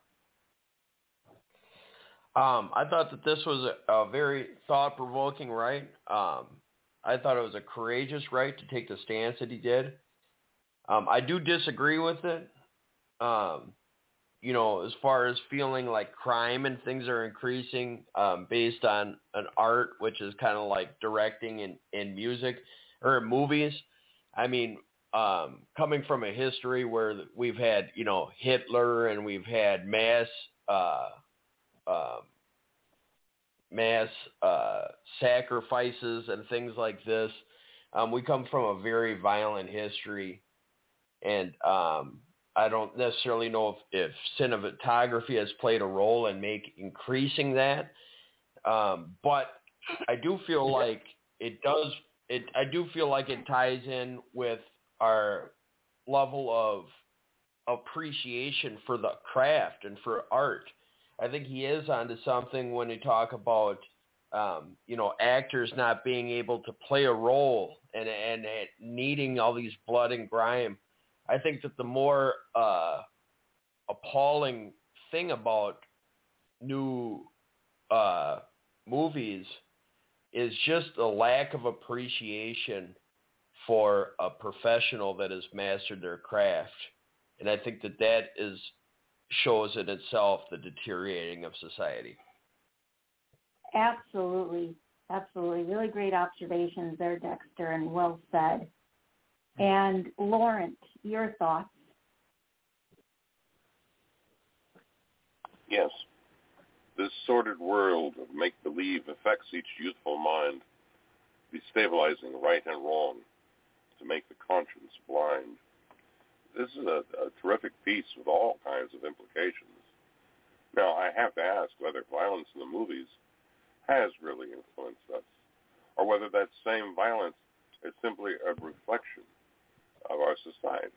Um, I thought that this was a, a very thought-provoking write. Um, I thought it was a courageous write to take the stance that he did. Um, I do disagree with it. Um you know, as far as feeling like crime and things are increasing um, based on an art, which is kind of like directing and, and music. or movies. I mean, um, coming from a history where we've had, you know, Hitler and we've had mass, uh, um, mass uh, sacrifices and things like this. Um, we come from a very violent history, and um, I don't necessarily know if, if cinematography has played a role in make increasing that, um, but I do feel like it does. It I do feel like it ties in with our level of appreciation for the craft and for art. I think he is onto something when you talk about, um, you know, actors not being able to play a role and, and, and needing all these blood and grime. I think that the more uh, appalling thing about new uh, movies is just a lack of appreciation for a professional that has mastered their craft. And I think that that is shows in itself the deteriorating of society. Absolutely. Absolutely. Really great observations there, Dexter, and well said. And Lawrence, your thoughts? Yes. This sordid world of make-believe affects each youthful mind, destabilizing right and wrong to make the conscience blind. This is a, a terrific piece with all kinds of implications. Now, I have to ask whether violence in the movies has really influenced us, or whether that same violence is simply a reflection of our society.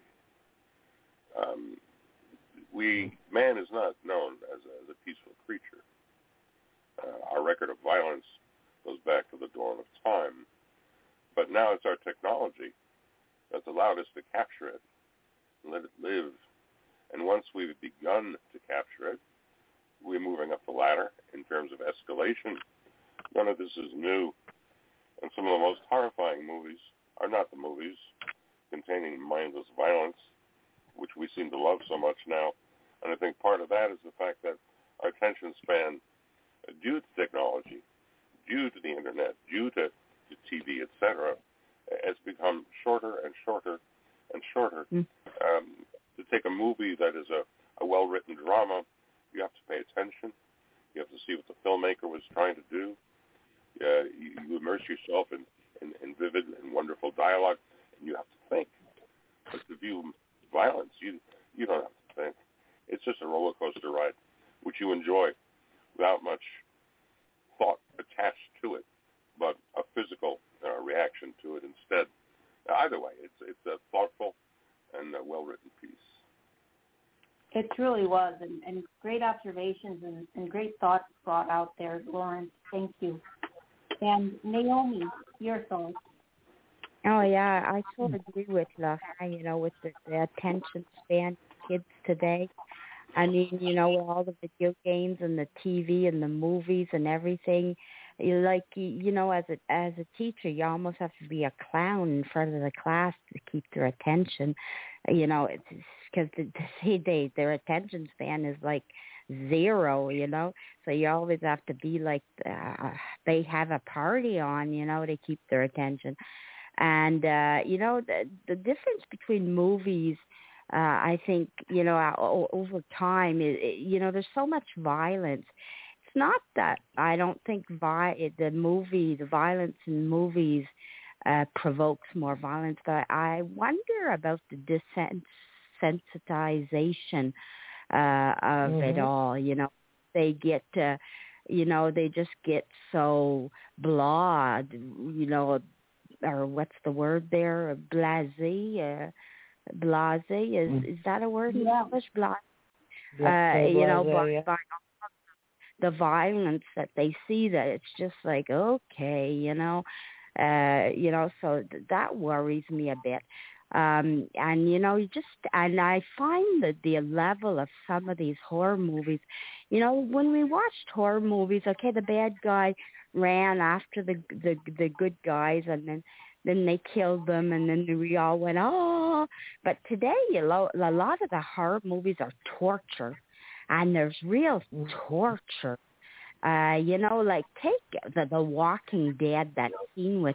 Um, we, man is not known as a, as a peaceful creature. Uh, our record of violence goes back to the dawn of time, but now it's our technology that's allowed us to capture it, let it live. And once we've begun to capture it, we're moving up the ladder in terms of escalation. None of this is new. And some of the most horrifying movies are not the movies containing mindless violence, which we seem to love so much now. And I think part of that is the fact that our attention span, due to technology, due to the internet, due to, to T V, et cetera, has become shorter and shorter and shorter. Mm. Um, to take a movie that is a, a well-written drama, you have to pay attention. You have to see what the filmmaker was trying to do. Uh, you, you immerse yourself in, in, in vivid and wonderful dialogue, and you have to think. But to view violence, you you don't have to think. It's just a roller coaster ride, which you enjoy without much thought attached to it, but a physical uh, reaction to it instead. Either way, it's it's a thoughtful and a well-written piece. It truly was, and, and great observations and, and great thoughts brought out there, Lawrence. Thank you. And Naomi, your thoughts? Oh, yeah, I so agree with Laura, you know, with the, the attention span of kids today. I mean, you know, with all the video games and the T V and the movies and everything, you like, you know, as a as a teacher, you almost have to be a clown in front of the class to keep their attention. You know, it's because they, they their attention span is like zero. You know, so you always have to be like uh, they have a party on. You know, to keep their attention. And uh, you know, the the difference between movies. Uh, I think, you know, uh, over time, it, it, you know, there's so much violence. It's not that I don't think vi- the movie, the violence in movies uh, provokes more violence, but I wonder about the desensitization uh, of mm-hmm. it all. You know, they get, uh, you know, they just get so blah, you know, or what's the word there, blasé, uh, Blase is mm. is that a word in yeah. English? Blase, yeah, uh, you know, by, yeah. by the violence that they see, that it's just like okay, you know, uh, you know, so th- that worries me a bit. Um, and you know, you just and I find that the level of some of these horror movies, you know, when we watched horror movies, okay, the bad guy ran after the the the good guys, and then. Then they killed them, and then we all went, oh. But today, you know, a lot of the horror movies are torture, and there's real torture. Uh, you know, like take the, the Walking Dead, that scene with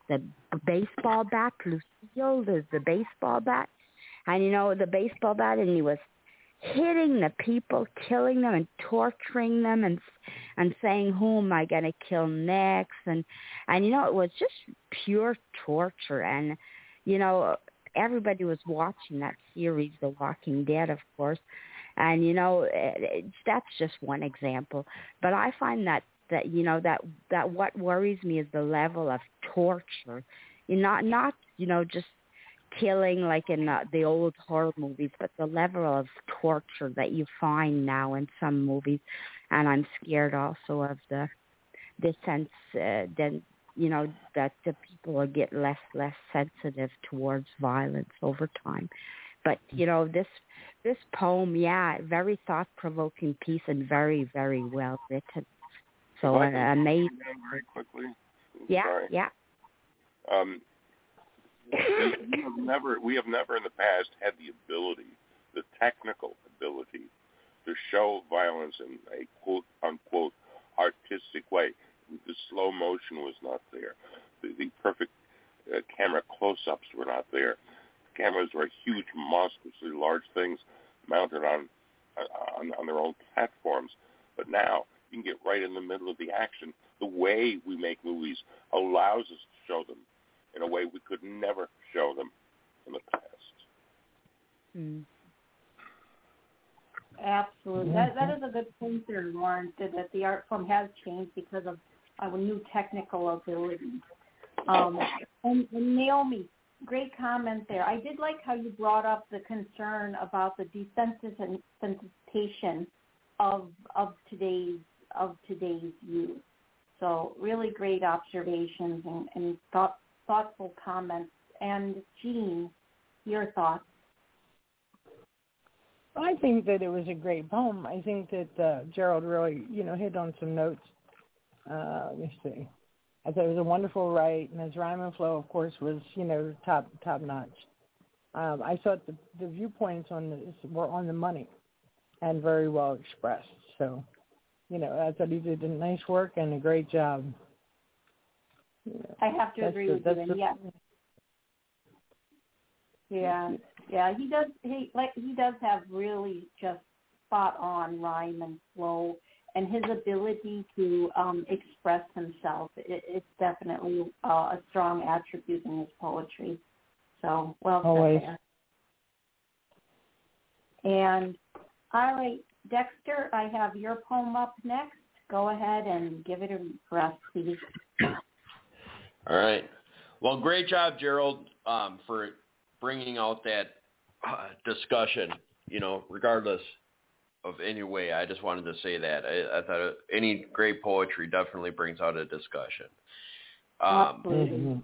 the baseball bat, Lucille, there's the baseball bat. And, you know, the baseball bat, and he was hitting the people, killing them and torturing them and and saying, who am I going to kill next? And, and, you know, it was just pure torture. And, you know, everybody was watching that series, The Walking Dead, of course. And, you know, it, it, that's just one example. But I find that, that you know, that, that what worries me is the level of torture. You know, not, not, you know, just killing like in uh, the old horror movies, but the level of torture that you find now in some movies. And I'm scared also of the the sense uh, that, you know, that the people will get less less sensitive towards violence over time. But, you know, this this poem, yeah, very thought-provoking piece and very, very well written. So uh, amazing. Very quickly. Yeah, Sorry. yeah. Um, we have never, we have never in the past had the ability, the technical ability, to show violence in a quote unquote artistic way. The slow motion was not there. The, the perfect uh, camera close-ups were not there. Cameras were huge, monstrously large things mounted on, on on their own platforms. But now you can get right in the middle of the action. The way we make movies allows us to show them in a way we could never show them in the past. Mm. Absolutely. That that is a good point there, Lauren, that, that the art form has changed because of uh, new technical abilities. Um, and, and Naomi, great comment there. I did like how you brought up the concern about the desensitization of of today's of today's youth. So really great observations and, and thought, thoughtful comments. And Jean, your thoughts? I think that it was a great poem. I think that uh, Gerald really, you know, hit on some notes. Uh, let me see. I thought it was a wonderful write, and his rhyme and flow, of course, was, you know, top top notch. Um, I thought the, the viewpoints on this were on the money and very well expressed. So, you know, I thought he did a nice work and a great job. You know, I have to agree the, with you. And the, yes. Yeah, yeah, he does. He like he does have really just spot on rhyme and flow, and his ability to um, express himself. It, it's definitely uh, a strong attribute in his poetry. So well said Always. there. And all right, Dexter, I have your poem up next. Go ahead and give it a rest, please. All right. Well, great job, Gerald, um, for bringing out that uh, discussion, you know, regardless of any way. I just wanted to say that. I, I thought any great poetry definitely brings out a discussion. Um, mm-hmm.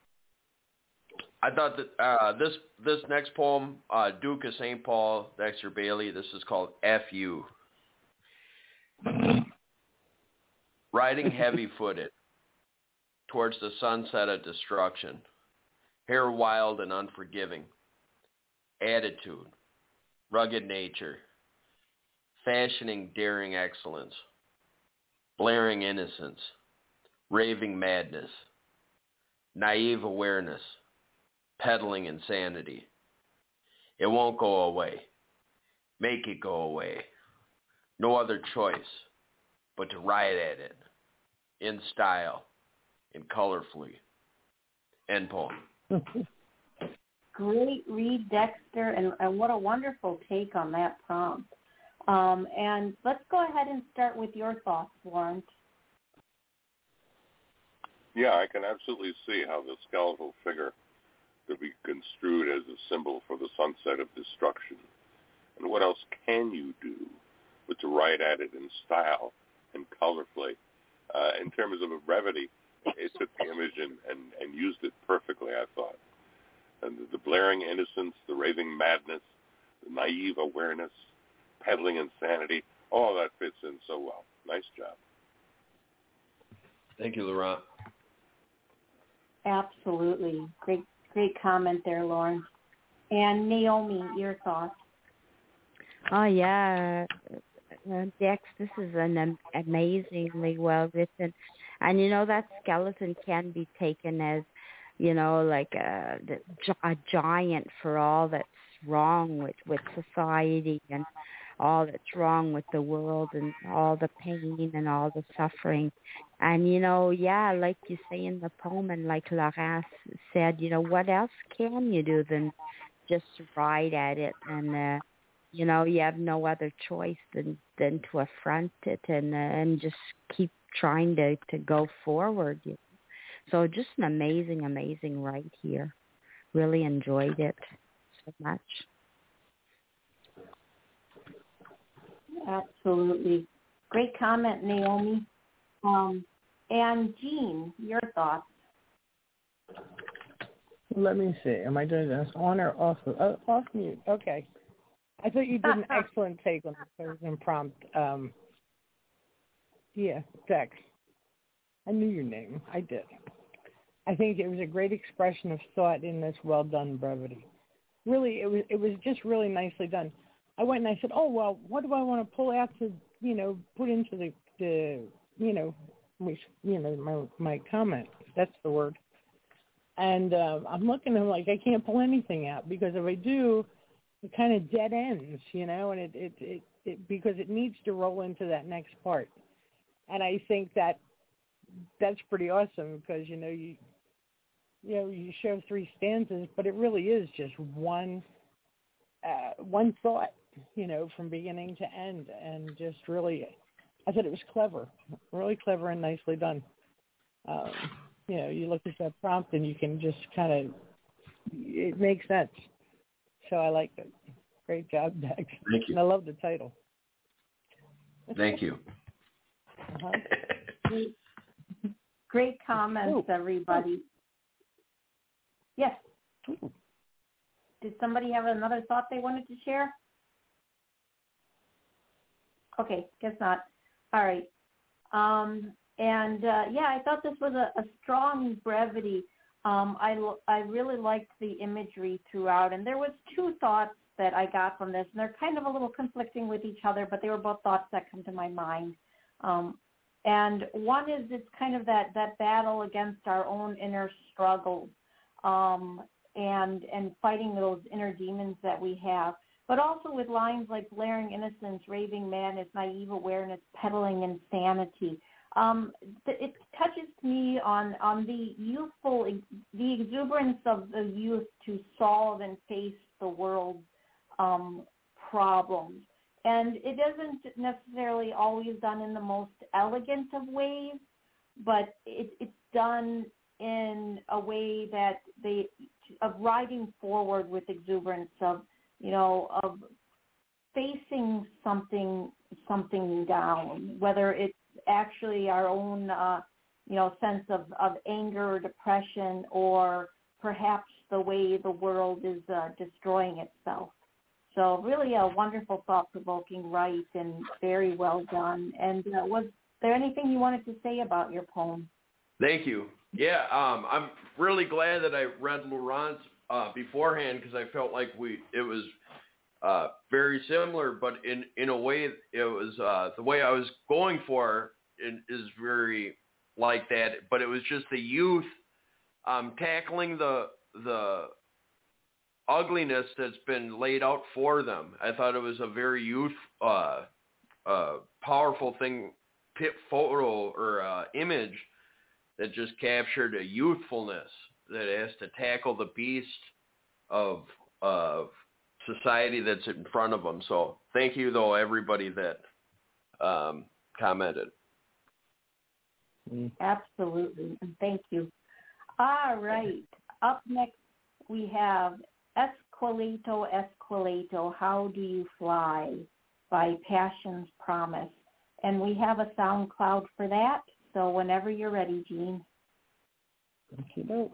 I thought that uh, this this next poem, uh, Duke of Saint Paul, Dexter Bailey, this is called F U. Riding heavy-footed towards the sunset of destruction, hair wild and unforgiving, attitude, rugged nature, fashioning daring excellence, blaring innocence, raving madness, naive awareness, peddling insanity. It won't go away. Make it go away. No other choice but to ride at it, in style, and colorfully. End poem. Great read, Dexter, and, and what a wonderful take on that prompt. Um, and let's go ahead and start with your thoughts, Lawrence. Yeah, I can absolutely see how the skeletal figure could be construed as a symbol for the sunset of destruction. And what else can you do but to write at it in style and colorfully? Uh, in terms of a brevity, it took the image and, and, and used it perfectly, I thought. And the, the blaring innocence, the raving madness, the naive awareness, peddling insanity, all that fits in so well. Nice job. Thank you, Laurent. Absolutely. Great great comment there, Lauren. And Naomi, your thoughts? Oh, yeah. Uh, Dex, this is an um, amazingly well written. And, you know, that skeleton can be taken as you know, like a, a giant for all that's wrong with, with society and all that's wrong with the world and all the pain and all the suffering. And, you know, yeah, like you say in the poem and like Laurence said, you know, what else can you do than just ride at it? And, uh, you know, you have no other choice than, than to affront it and, uh, and just keep trying to, to go forward. You know? So just an amazing, amazing ride here. Really enjoyed it so much. Absolutely. Great comment, Naomi. Um, and Jean, your thoughts? Let me see. Am I doing this on or off? Uh, off mute. Okay. I thought you did an excellent take on the Thursday prompt. Um, yeah, Dex. I knew your name. I did. I think it was a great expression of thought in this well-done brevity. Really, it was it was just really nicely done. I went and I said, oh, well, what do I want to pull out to, you know, put into the, the you know, which, you know, my my comment. That's the word. And uh, I'm looking and I'm like, I can't pull anything out because if I do, it kind of dead ends, you know, and it, it, it, it because it needs to roll into that next part. And I think that that's pretty awesome because, you know, you, you know, you show three stanzas, but it really is just one, uh, one thought, you know, from beginning to end. And just really, I thought it was clever, really clever and nicely done. Um, you know, you look at that prompt and you can just kind of, it makes sense. So I like it. Great job, Dex. Thank you. And I love the title. Thank you. Uh-huh. Great, great comments, Ooh. everybody. Yes. Ooh. Did somebody have another thought they wanted to share? Okay, guess not. All right. Um, and, uh, yeah, I thought this was a, a strong brevity. Um, I, I really liked the imagery throughout, and there was two thoughts that I got from this, and they're kind of a little conflicting with each other, but they were both thoughts that come to my mind. Um, and one is it's kind of that, that battle against our own inner struggles um, and and fighting those inner demons that we have, but also with lines like blaring innocence, raving madness, naive awareness, peddling insanity. Um, it touches me on, on the youthful, the exuberance of the youth to solve and face the world's um, problems. And it isn't necessarily always done in the most elegant of ways, but it, it's done in a way that they, of riding forward with exuberance, of, you know, of facing something, something down, whether it's actually our own, uh, you know, sense of, of anger or depression, or perhaps the way the world is uh, destroying itself. So really a wonderful, thought-provoking write and very well done. And uh, was there anything you wanted to say about your poem? Thank you. Yeah, um, I'm really glad that I read Laurence uh, beforehand because I felt like we it was uh, very similar, but in, in a way it was uh, the way I was going for it is very like that. But it was just the youth um, tackling the the ugliness that's been laid out for them. I thought it was a very youth, uh, uh, powerful thing, pit photo or uh, image that just captured a youthfulness that has to tackle the beast of of society that's in front of them. So thank you, though, everybody that um, commented. Absolutely, and thank you. All right, up next we have Esqueleto, Esqueleto, How Do You Fly by Passion's Promise. And we have a SoundCloud for that, so whenever you're ready, Jean. Thank you.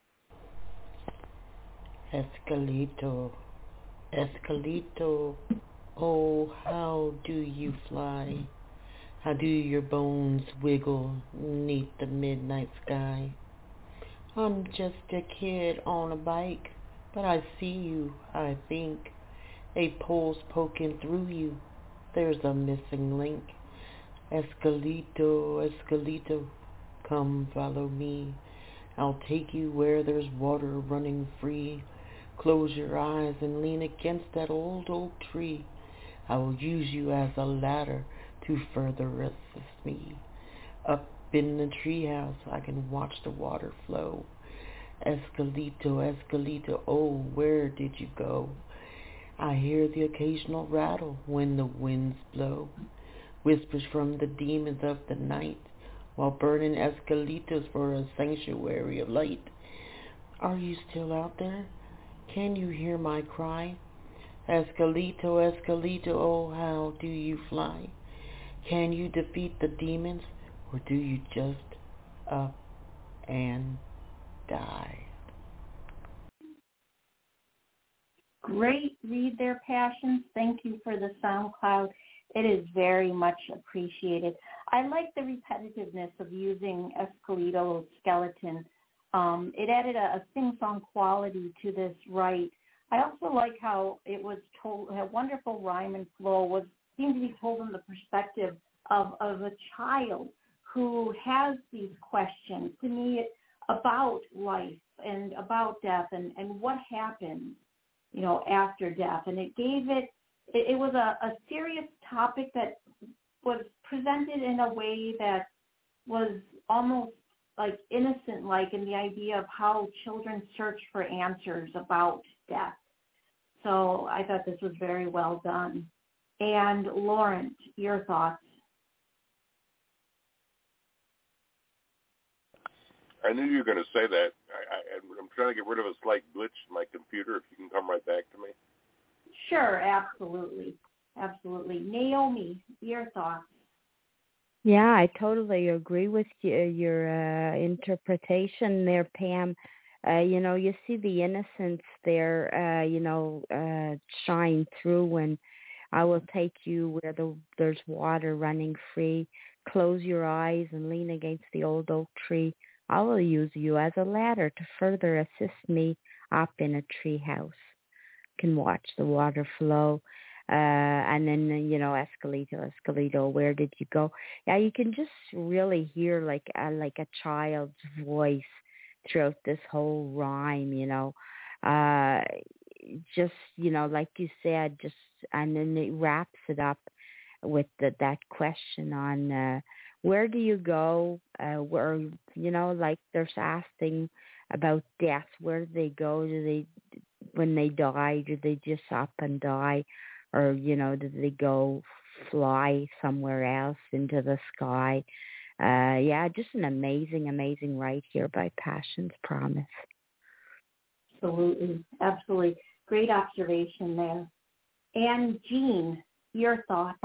Esqueleto, Esqueleto, oh, how do you fly? How do your bones wiggle neath the midnight sky? I'm just a kid on a bike, but I see you, I think. A pulse poking through you. There's a missing link. Esqueleto, Esqueleto, come follow me. I'll take you where there's water running free. Close your eyes and lean against that old oak tree. I will use you as a ladder to further assist me. Up in the treehouse I can watch the water flow. Escalito, Escalito, oh, where did you go? I hear the occasional rattle when the winds blow. Whispers from the demons of the night, while burning Escalitos for a sanctuary of light. Are you still out there? Can you hear my cry? Escalito, Escalito, oh, how do you fly? Can you defeat the demons, or do you just up and die? Great read there, Passions. Thank you for the SoundCloud. It is very much appreciated. I like the repetitiveness of using Escalito skeleton. Um, it added a, a sing-song quality to this right. I also like how it was told, a wonderful rhyme and flow was seemed to be told from the perspective of, of a child who has these questions, to me, about life and about death and, and what happens, you know, after death. And it gave it, it, it was a, a serious topic that was presented in a way that was almost like innocent-like in the idea of how children search for answers about death. So I thought this was very well done. And Laurent, your thoughts? I knew you were going to say that. I, I, I'm trying to get rid of a slight glitch in my computer. If you can come right back to me. Sure, absolutely. Absolutely. Naomi, your thoughts? Yeah, I totally agree with you, your uh, interpretation there, Pam. Uh, you know, you see the innocence there, uh, you know, uh, shine through when I will take you where the, there's water running free. Close your eyes and lean against the old oak tree. I will use you as a ladder to further assist me up in a tree house. Can watch the water flow. Uh, and then, you know, Escalito, Escalito, where did you go? Yeah, you can just really hear like a, like a child's voice throughout this whole rhyme, you know. Uh, just, you know, like you said, just, and then it wraps it up with the, that question on uh, where do you go? Uh, where, you know, like they're asking about death. Where do they go? Do they, when they die, do they just up and die? Or, you know, do they go fly somewhere else into the sky? Uh, yeah, just an amazing, amazing right here by Passion's Promise. Absolutely. Absolutely. Great observation there. And Jean, your thoughts?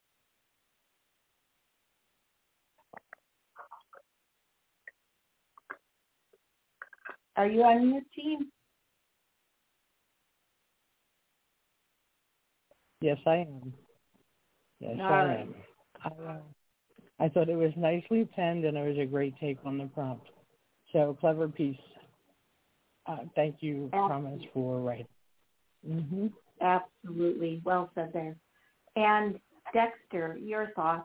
Are you on mute, Jean? Yes, I am. Yes, All I right. am. I, uh, I thought it was nicely penned, and it was a great take on the prompt. So, clever piece. Uh, thank you, Promise, for writing. Mm-hmm. Absolutely. Well said there. And Dexter, your thoughts?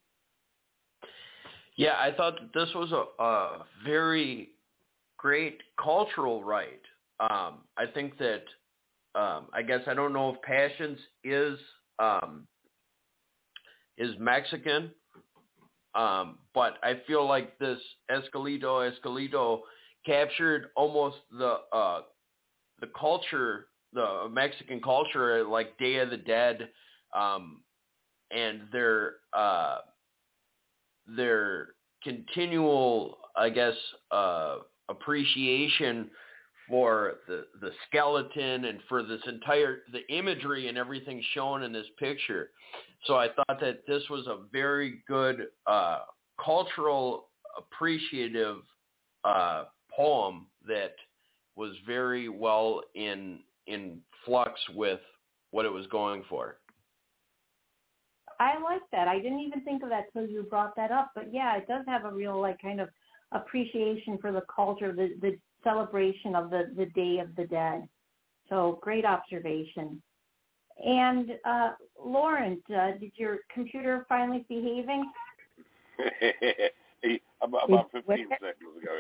Yeah, I thought that this was a, a very great cultural right. Um, I think that, um, I guess I don't know if Passions is um, is Mexican, um, but I feel like this Escalito, Escalito captured almost the uh, the culture, the Mexican culture, like Day of the Dead, um, and their uh, their continual, I guess, uh, appreciation for the the skeleton and for this entire the imagery and everything shown in this picture. So I thought that this was a very good uh, cultural appreciative uh, poem that was very well in in flux with what it was going for. I like that. I didn't even think of that till you brought that up. But yeah, it does have a real like kind of appreciation for the culture, the, the celebration of the, the Day of the Dead. So great observation. And uh, Laurent, uh, did your computer finally behaving? about fifteen seconds ago.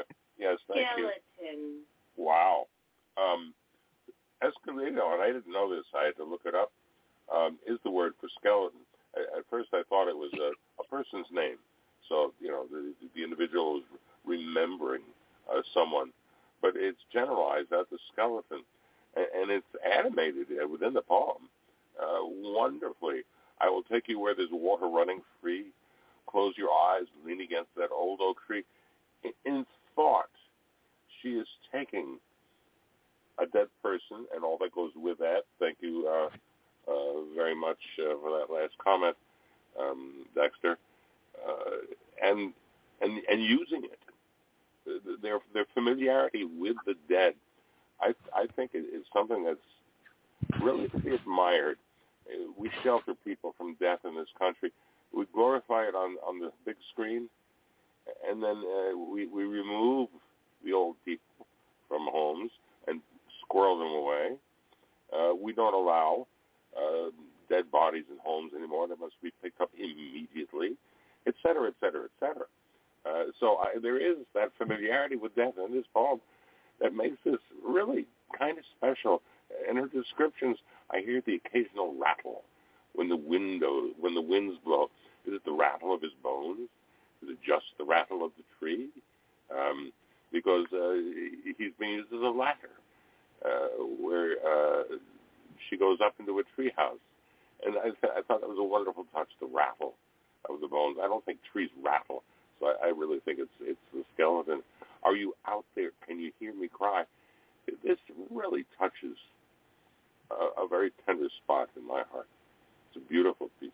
Yes, thank skeleton. you. Wow. Um, Escondido, and I didn't know this, I had to look it up, um, is the word for skeleton. At first I thought it was a, a person's name. So, you know, the, the individual is remembering uh, someone. But it's generalized out the skeleton. And, and it's animated within the poem uh, wonderfully. I will take you where there's water running free. Close your eyes, lean against that old oak tree. In, in thought, she is taking a dead person and all that goes with that. Thank you uh, uh, very much uh, for that last comment, um, Dexter. Uh, and and and using it, their their familiarity with the dead, I I think it is something that's really to be admired. We shelter people from death in this country. We glorify it on, on the big screen, and then uh, we we remove the old people from homes and squirrel them away. Uh, we don't allow uh, dead bodies in homes anymore. They must be picked up immediately, et cetera, et cetera, et cetera. Uh, so I, there is that familiarity with death in this poem that makes this really kind of special. In her descriptions, I hear the occasional rattle when the window, when the winds blow. Is it the rattle of his bones? Is it just the rattle of the tree? Um, because uh, he's being used as a ladder, uh, where uh, she goes up into a treehouse. And I, th- I thought that was a wonderful touch, the rattle of the bones. I don't think trees rattle, so I, I really think it's it's the skeleton. Are you out there? Can you hear me cry? This really touches a, a very tender spot in my heart. It's a beautiful piece.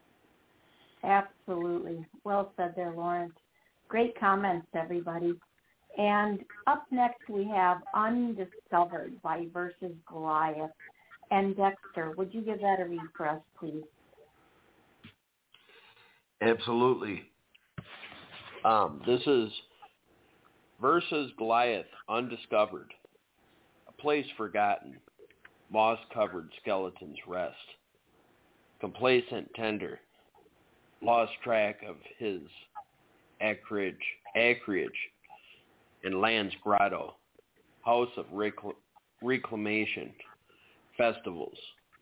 Absolutely. Well said there, Lawrence. Great comments, everybody. And up next we have Undiscovered by Versus Goliath. And Dexter, would you give that a read for us, please? Absolutely. Um, this is Versus Goliath, Undiscovered. A place forgotten, moss-covered skeletons rest. Complacent tender, lost track of his acreage, acreage in land's grotto, house of recl- reclamation, festivals,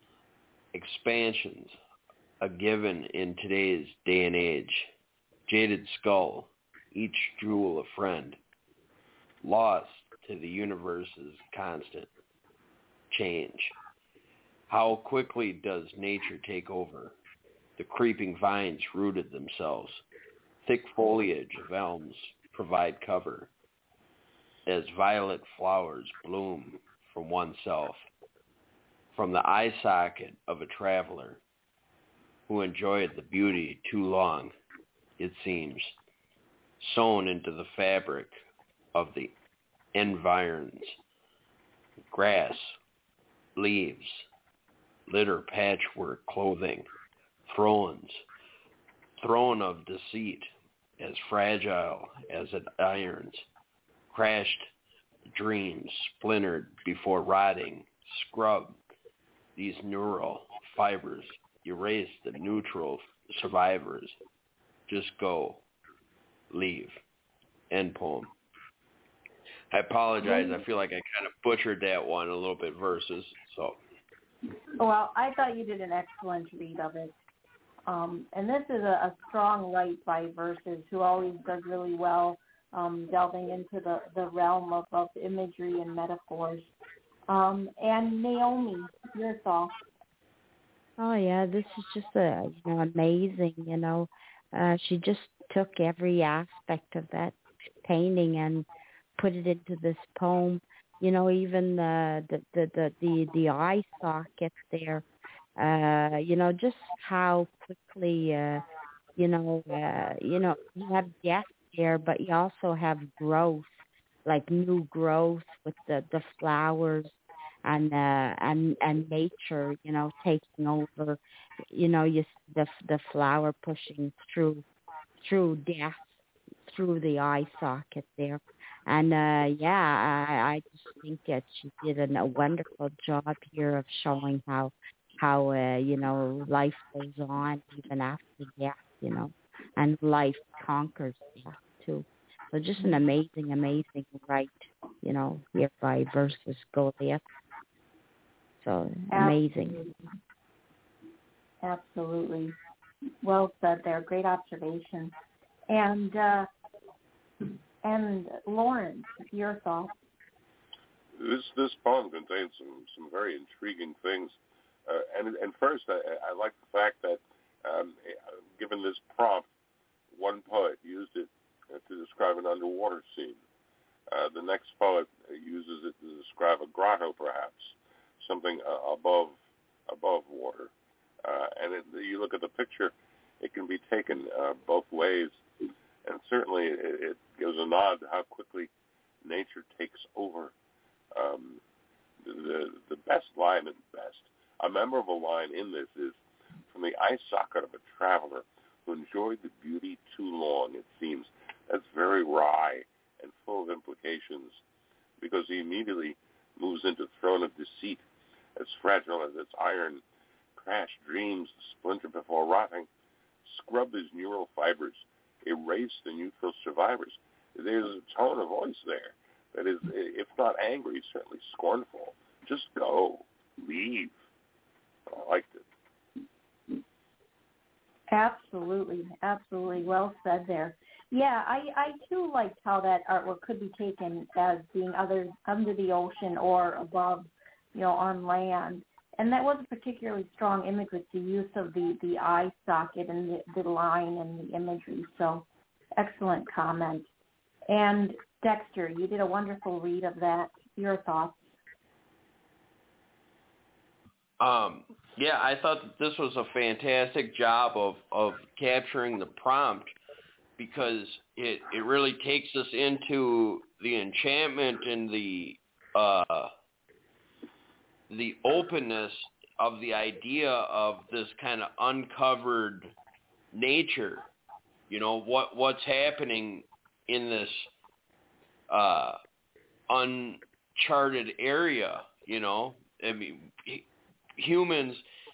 expansions, a given in today's day and age, jaded skull, each jewel a friend, lost to the universe's constant change. How quickly does nature take over? The creeping vines rooted themselves. Thick foliage of elms provide cover as violet flowers bloom from oneself. From the eye socket of a traveler who enjoyed the beauty too long, it seems, sewn into the fabric of the environs, grass, leaves, litter patchwork clothing, thrones, throne of deceit, as fragile as it irons, crashed dreams splintered before rotting, scrub these neural fibers, erase the neutral survivors, just go, leave. End poem. I apologize. I feel like I kind of butchered that one a little bit versus, so. Well, I thought you did an excellent read of it. Um, and this is a, a strong write by Versus, who always does really well um, delving into the, the realm of, of imagery and metaphors. Um, and Naomi, your thoughts? Oh yeah, this is just a you know amazing. You know, uh, she just took every aspect of that painting and put it into this poem. You know, even the the the the the, the eye socket there. Uh, you know, just how quickly. Uh, you know, uh, you know, you have death there, but you also have growth, like new growth with the the flowers. And uh, and and nature, you know, taking over, you know, you the the flower pushing through through death, through the eye socket there, and uh, yeah, I, I just think that she did an, a wonderful job here of showing how how uh, you know life goes on even after death, you know, and life conquers death too. So just an amazing, amazing rite, you know, here by Versus Goliath. So amazing. Absolutely. Well said there. Great observation. And uh, and Lauren, your thoughts? This this poem contains some, some very intriguing things. Uh, and and first, I, I like the fact that um, given this prompt, one poet used it to describe an underwater scene. Uh, the next poet uses it to describe a grotto, perhaps, something uh, above above water. Uh, and it, you look at the picture, it can be taken uh, both ways. And certainly it, it gives a nod to how quickly nature takes over. Um, the the best line and best, a memorable line in this is from the eye socket of a traveler who enjoyed the beauty too long, it seems. That's very wry and full of implications because he immediately moves into throne of deceit, as fragile as its iron. Crash dreams, splinter before rotting, scrub his neural fibers, erase the neutral survivors. There's a tone of voice there that is, if not angry, certainly scornful. Just go. Leave. I liked it. Absolutely. Absolutely. Well said there. Yeah, I, I too liked how that artwork could be taken as being other under the ocean or above, you know, on land. And that was a particularly strong image with the use of the, the eye socket and the, the line and the imagery. So excellent comment. And Dexter, you did a wonderful read of that. Your thoughts? Um, yeah, I thought that this was a fantastic job of, of capturing the prompt because it, it really takes us into the enchantment and the uh, the openness of the idea of this kind of uncovered nature. You know, what what's happening in this uh, uncharted area, you know? I mean, humans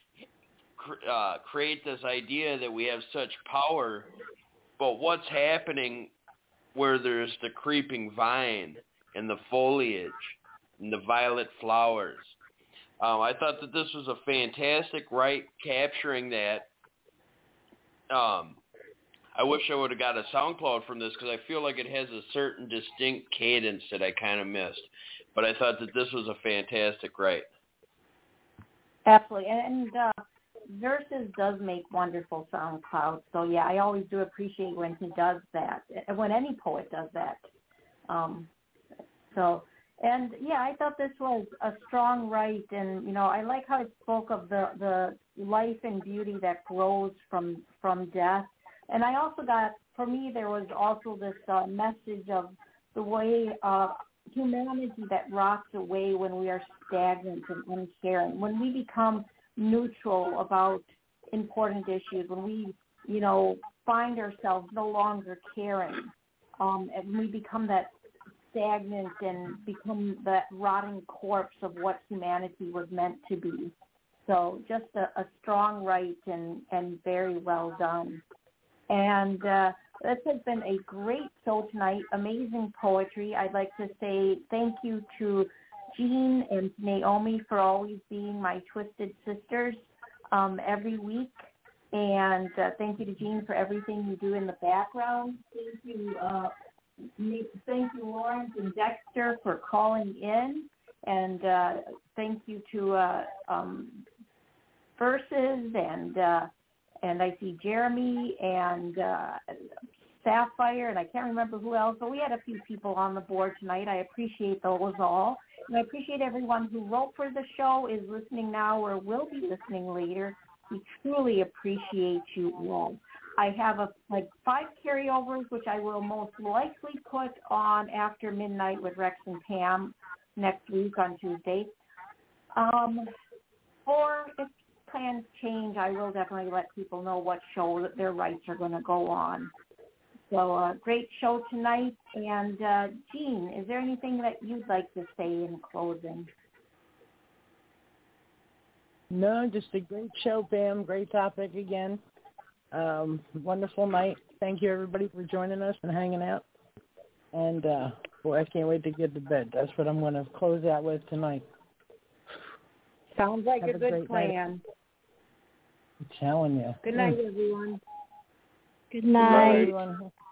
uh, create this idea that we have such power, but what's happening where there's the creeping vine and the foliage and the violet flowers? Um, I thought that this was a fantastic rite capturing that. Um, I wish I would have got a SoundCloud from this because I feel like it has a certain distinct cadence that I kind of missed. But I thought that this was a fantastic rite. Absolutely. And, and uh, Versus does make wonderful SoundCloud. So, yeah, I always do appreciate when he does that, when any poet does that. Um, so... And, yeah, I thought this was a strong rite, and, you know, I like how it spoke of the, the life and beauty that grows from from death. And I also got, for me, there was also this uh, message of the way uh, humanity that rots away when we are stagnant and uncaring, when we become neutral about important issues, when we, you know, find ourselves no longer caring, um, and we become that stagnant and become that rotting corpse of what humanity was meant to be. So just a, a strong rite and, and very well done. And uh, this has been a great show tonight, amazing poetry. I'd like to say thank you to Jean and Naomi for always being my twisted sisters um, every week. And uh, thank you to Jean for everything you do in the background. Thank you, uh, Thank you, Lawrence and Dexter, for calling in, and uh, thank you to uh, um, Versus and uh, and I see Jeremy and uh, Sapphire, and I can't remember who else, but we had a few people on the board tonight. I appreciate those all, and I appreciate everyone who wrote for the show, is listening now, or will be listening later. We truly appreciate you all. I have a, like five carryovers, which I will most likely put on after midnight with Rex and Pam next week on Tuesday. Um, or if plans change, I will definitely let people know what show that their rights are going to go on. So uh, great show tonight. And uh, Jean, is there anything that you'd like to say in closing? No, just a great show, Pam. Great topic again. Um, wonderful night. Thank you, everybody, for joining us and hanging out. And, uh, boy, I can't wait to get to bed. That's what I'm going to close out with tonight. Sounds like Have a a good great plan. night. I'm telling you. Good night, everyone. Good Good night, night. everyone.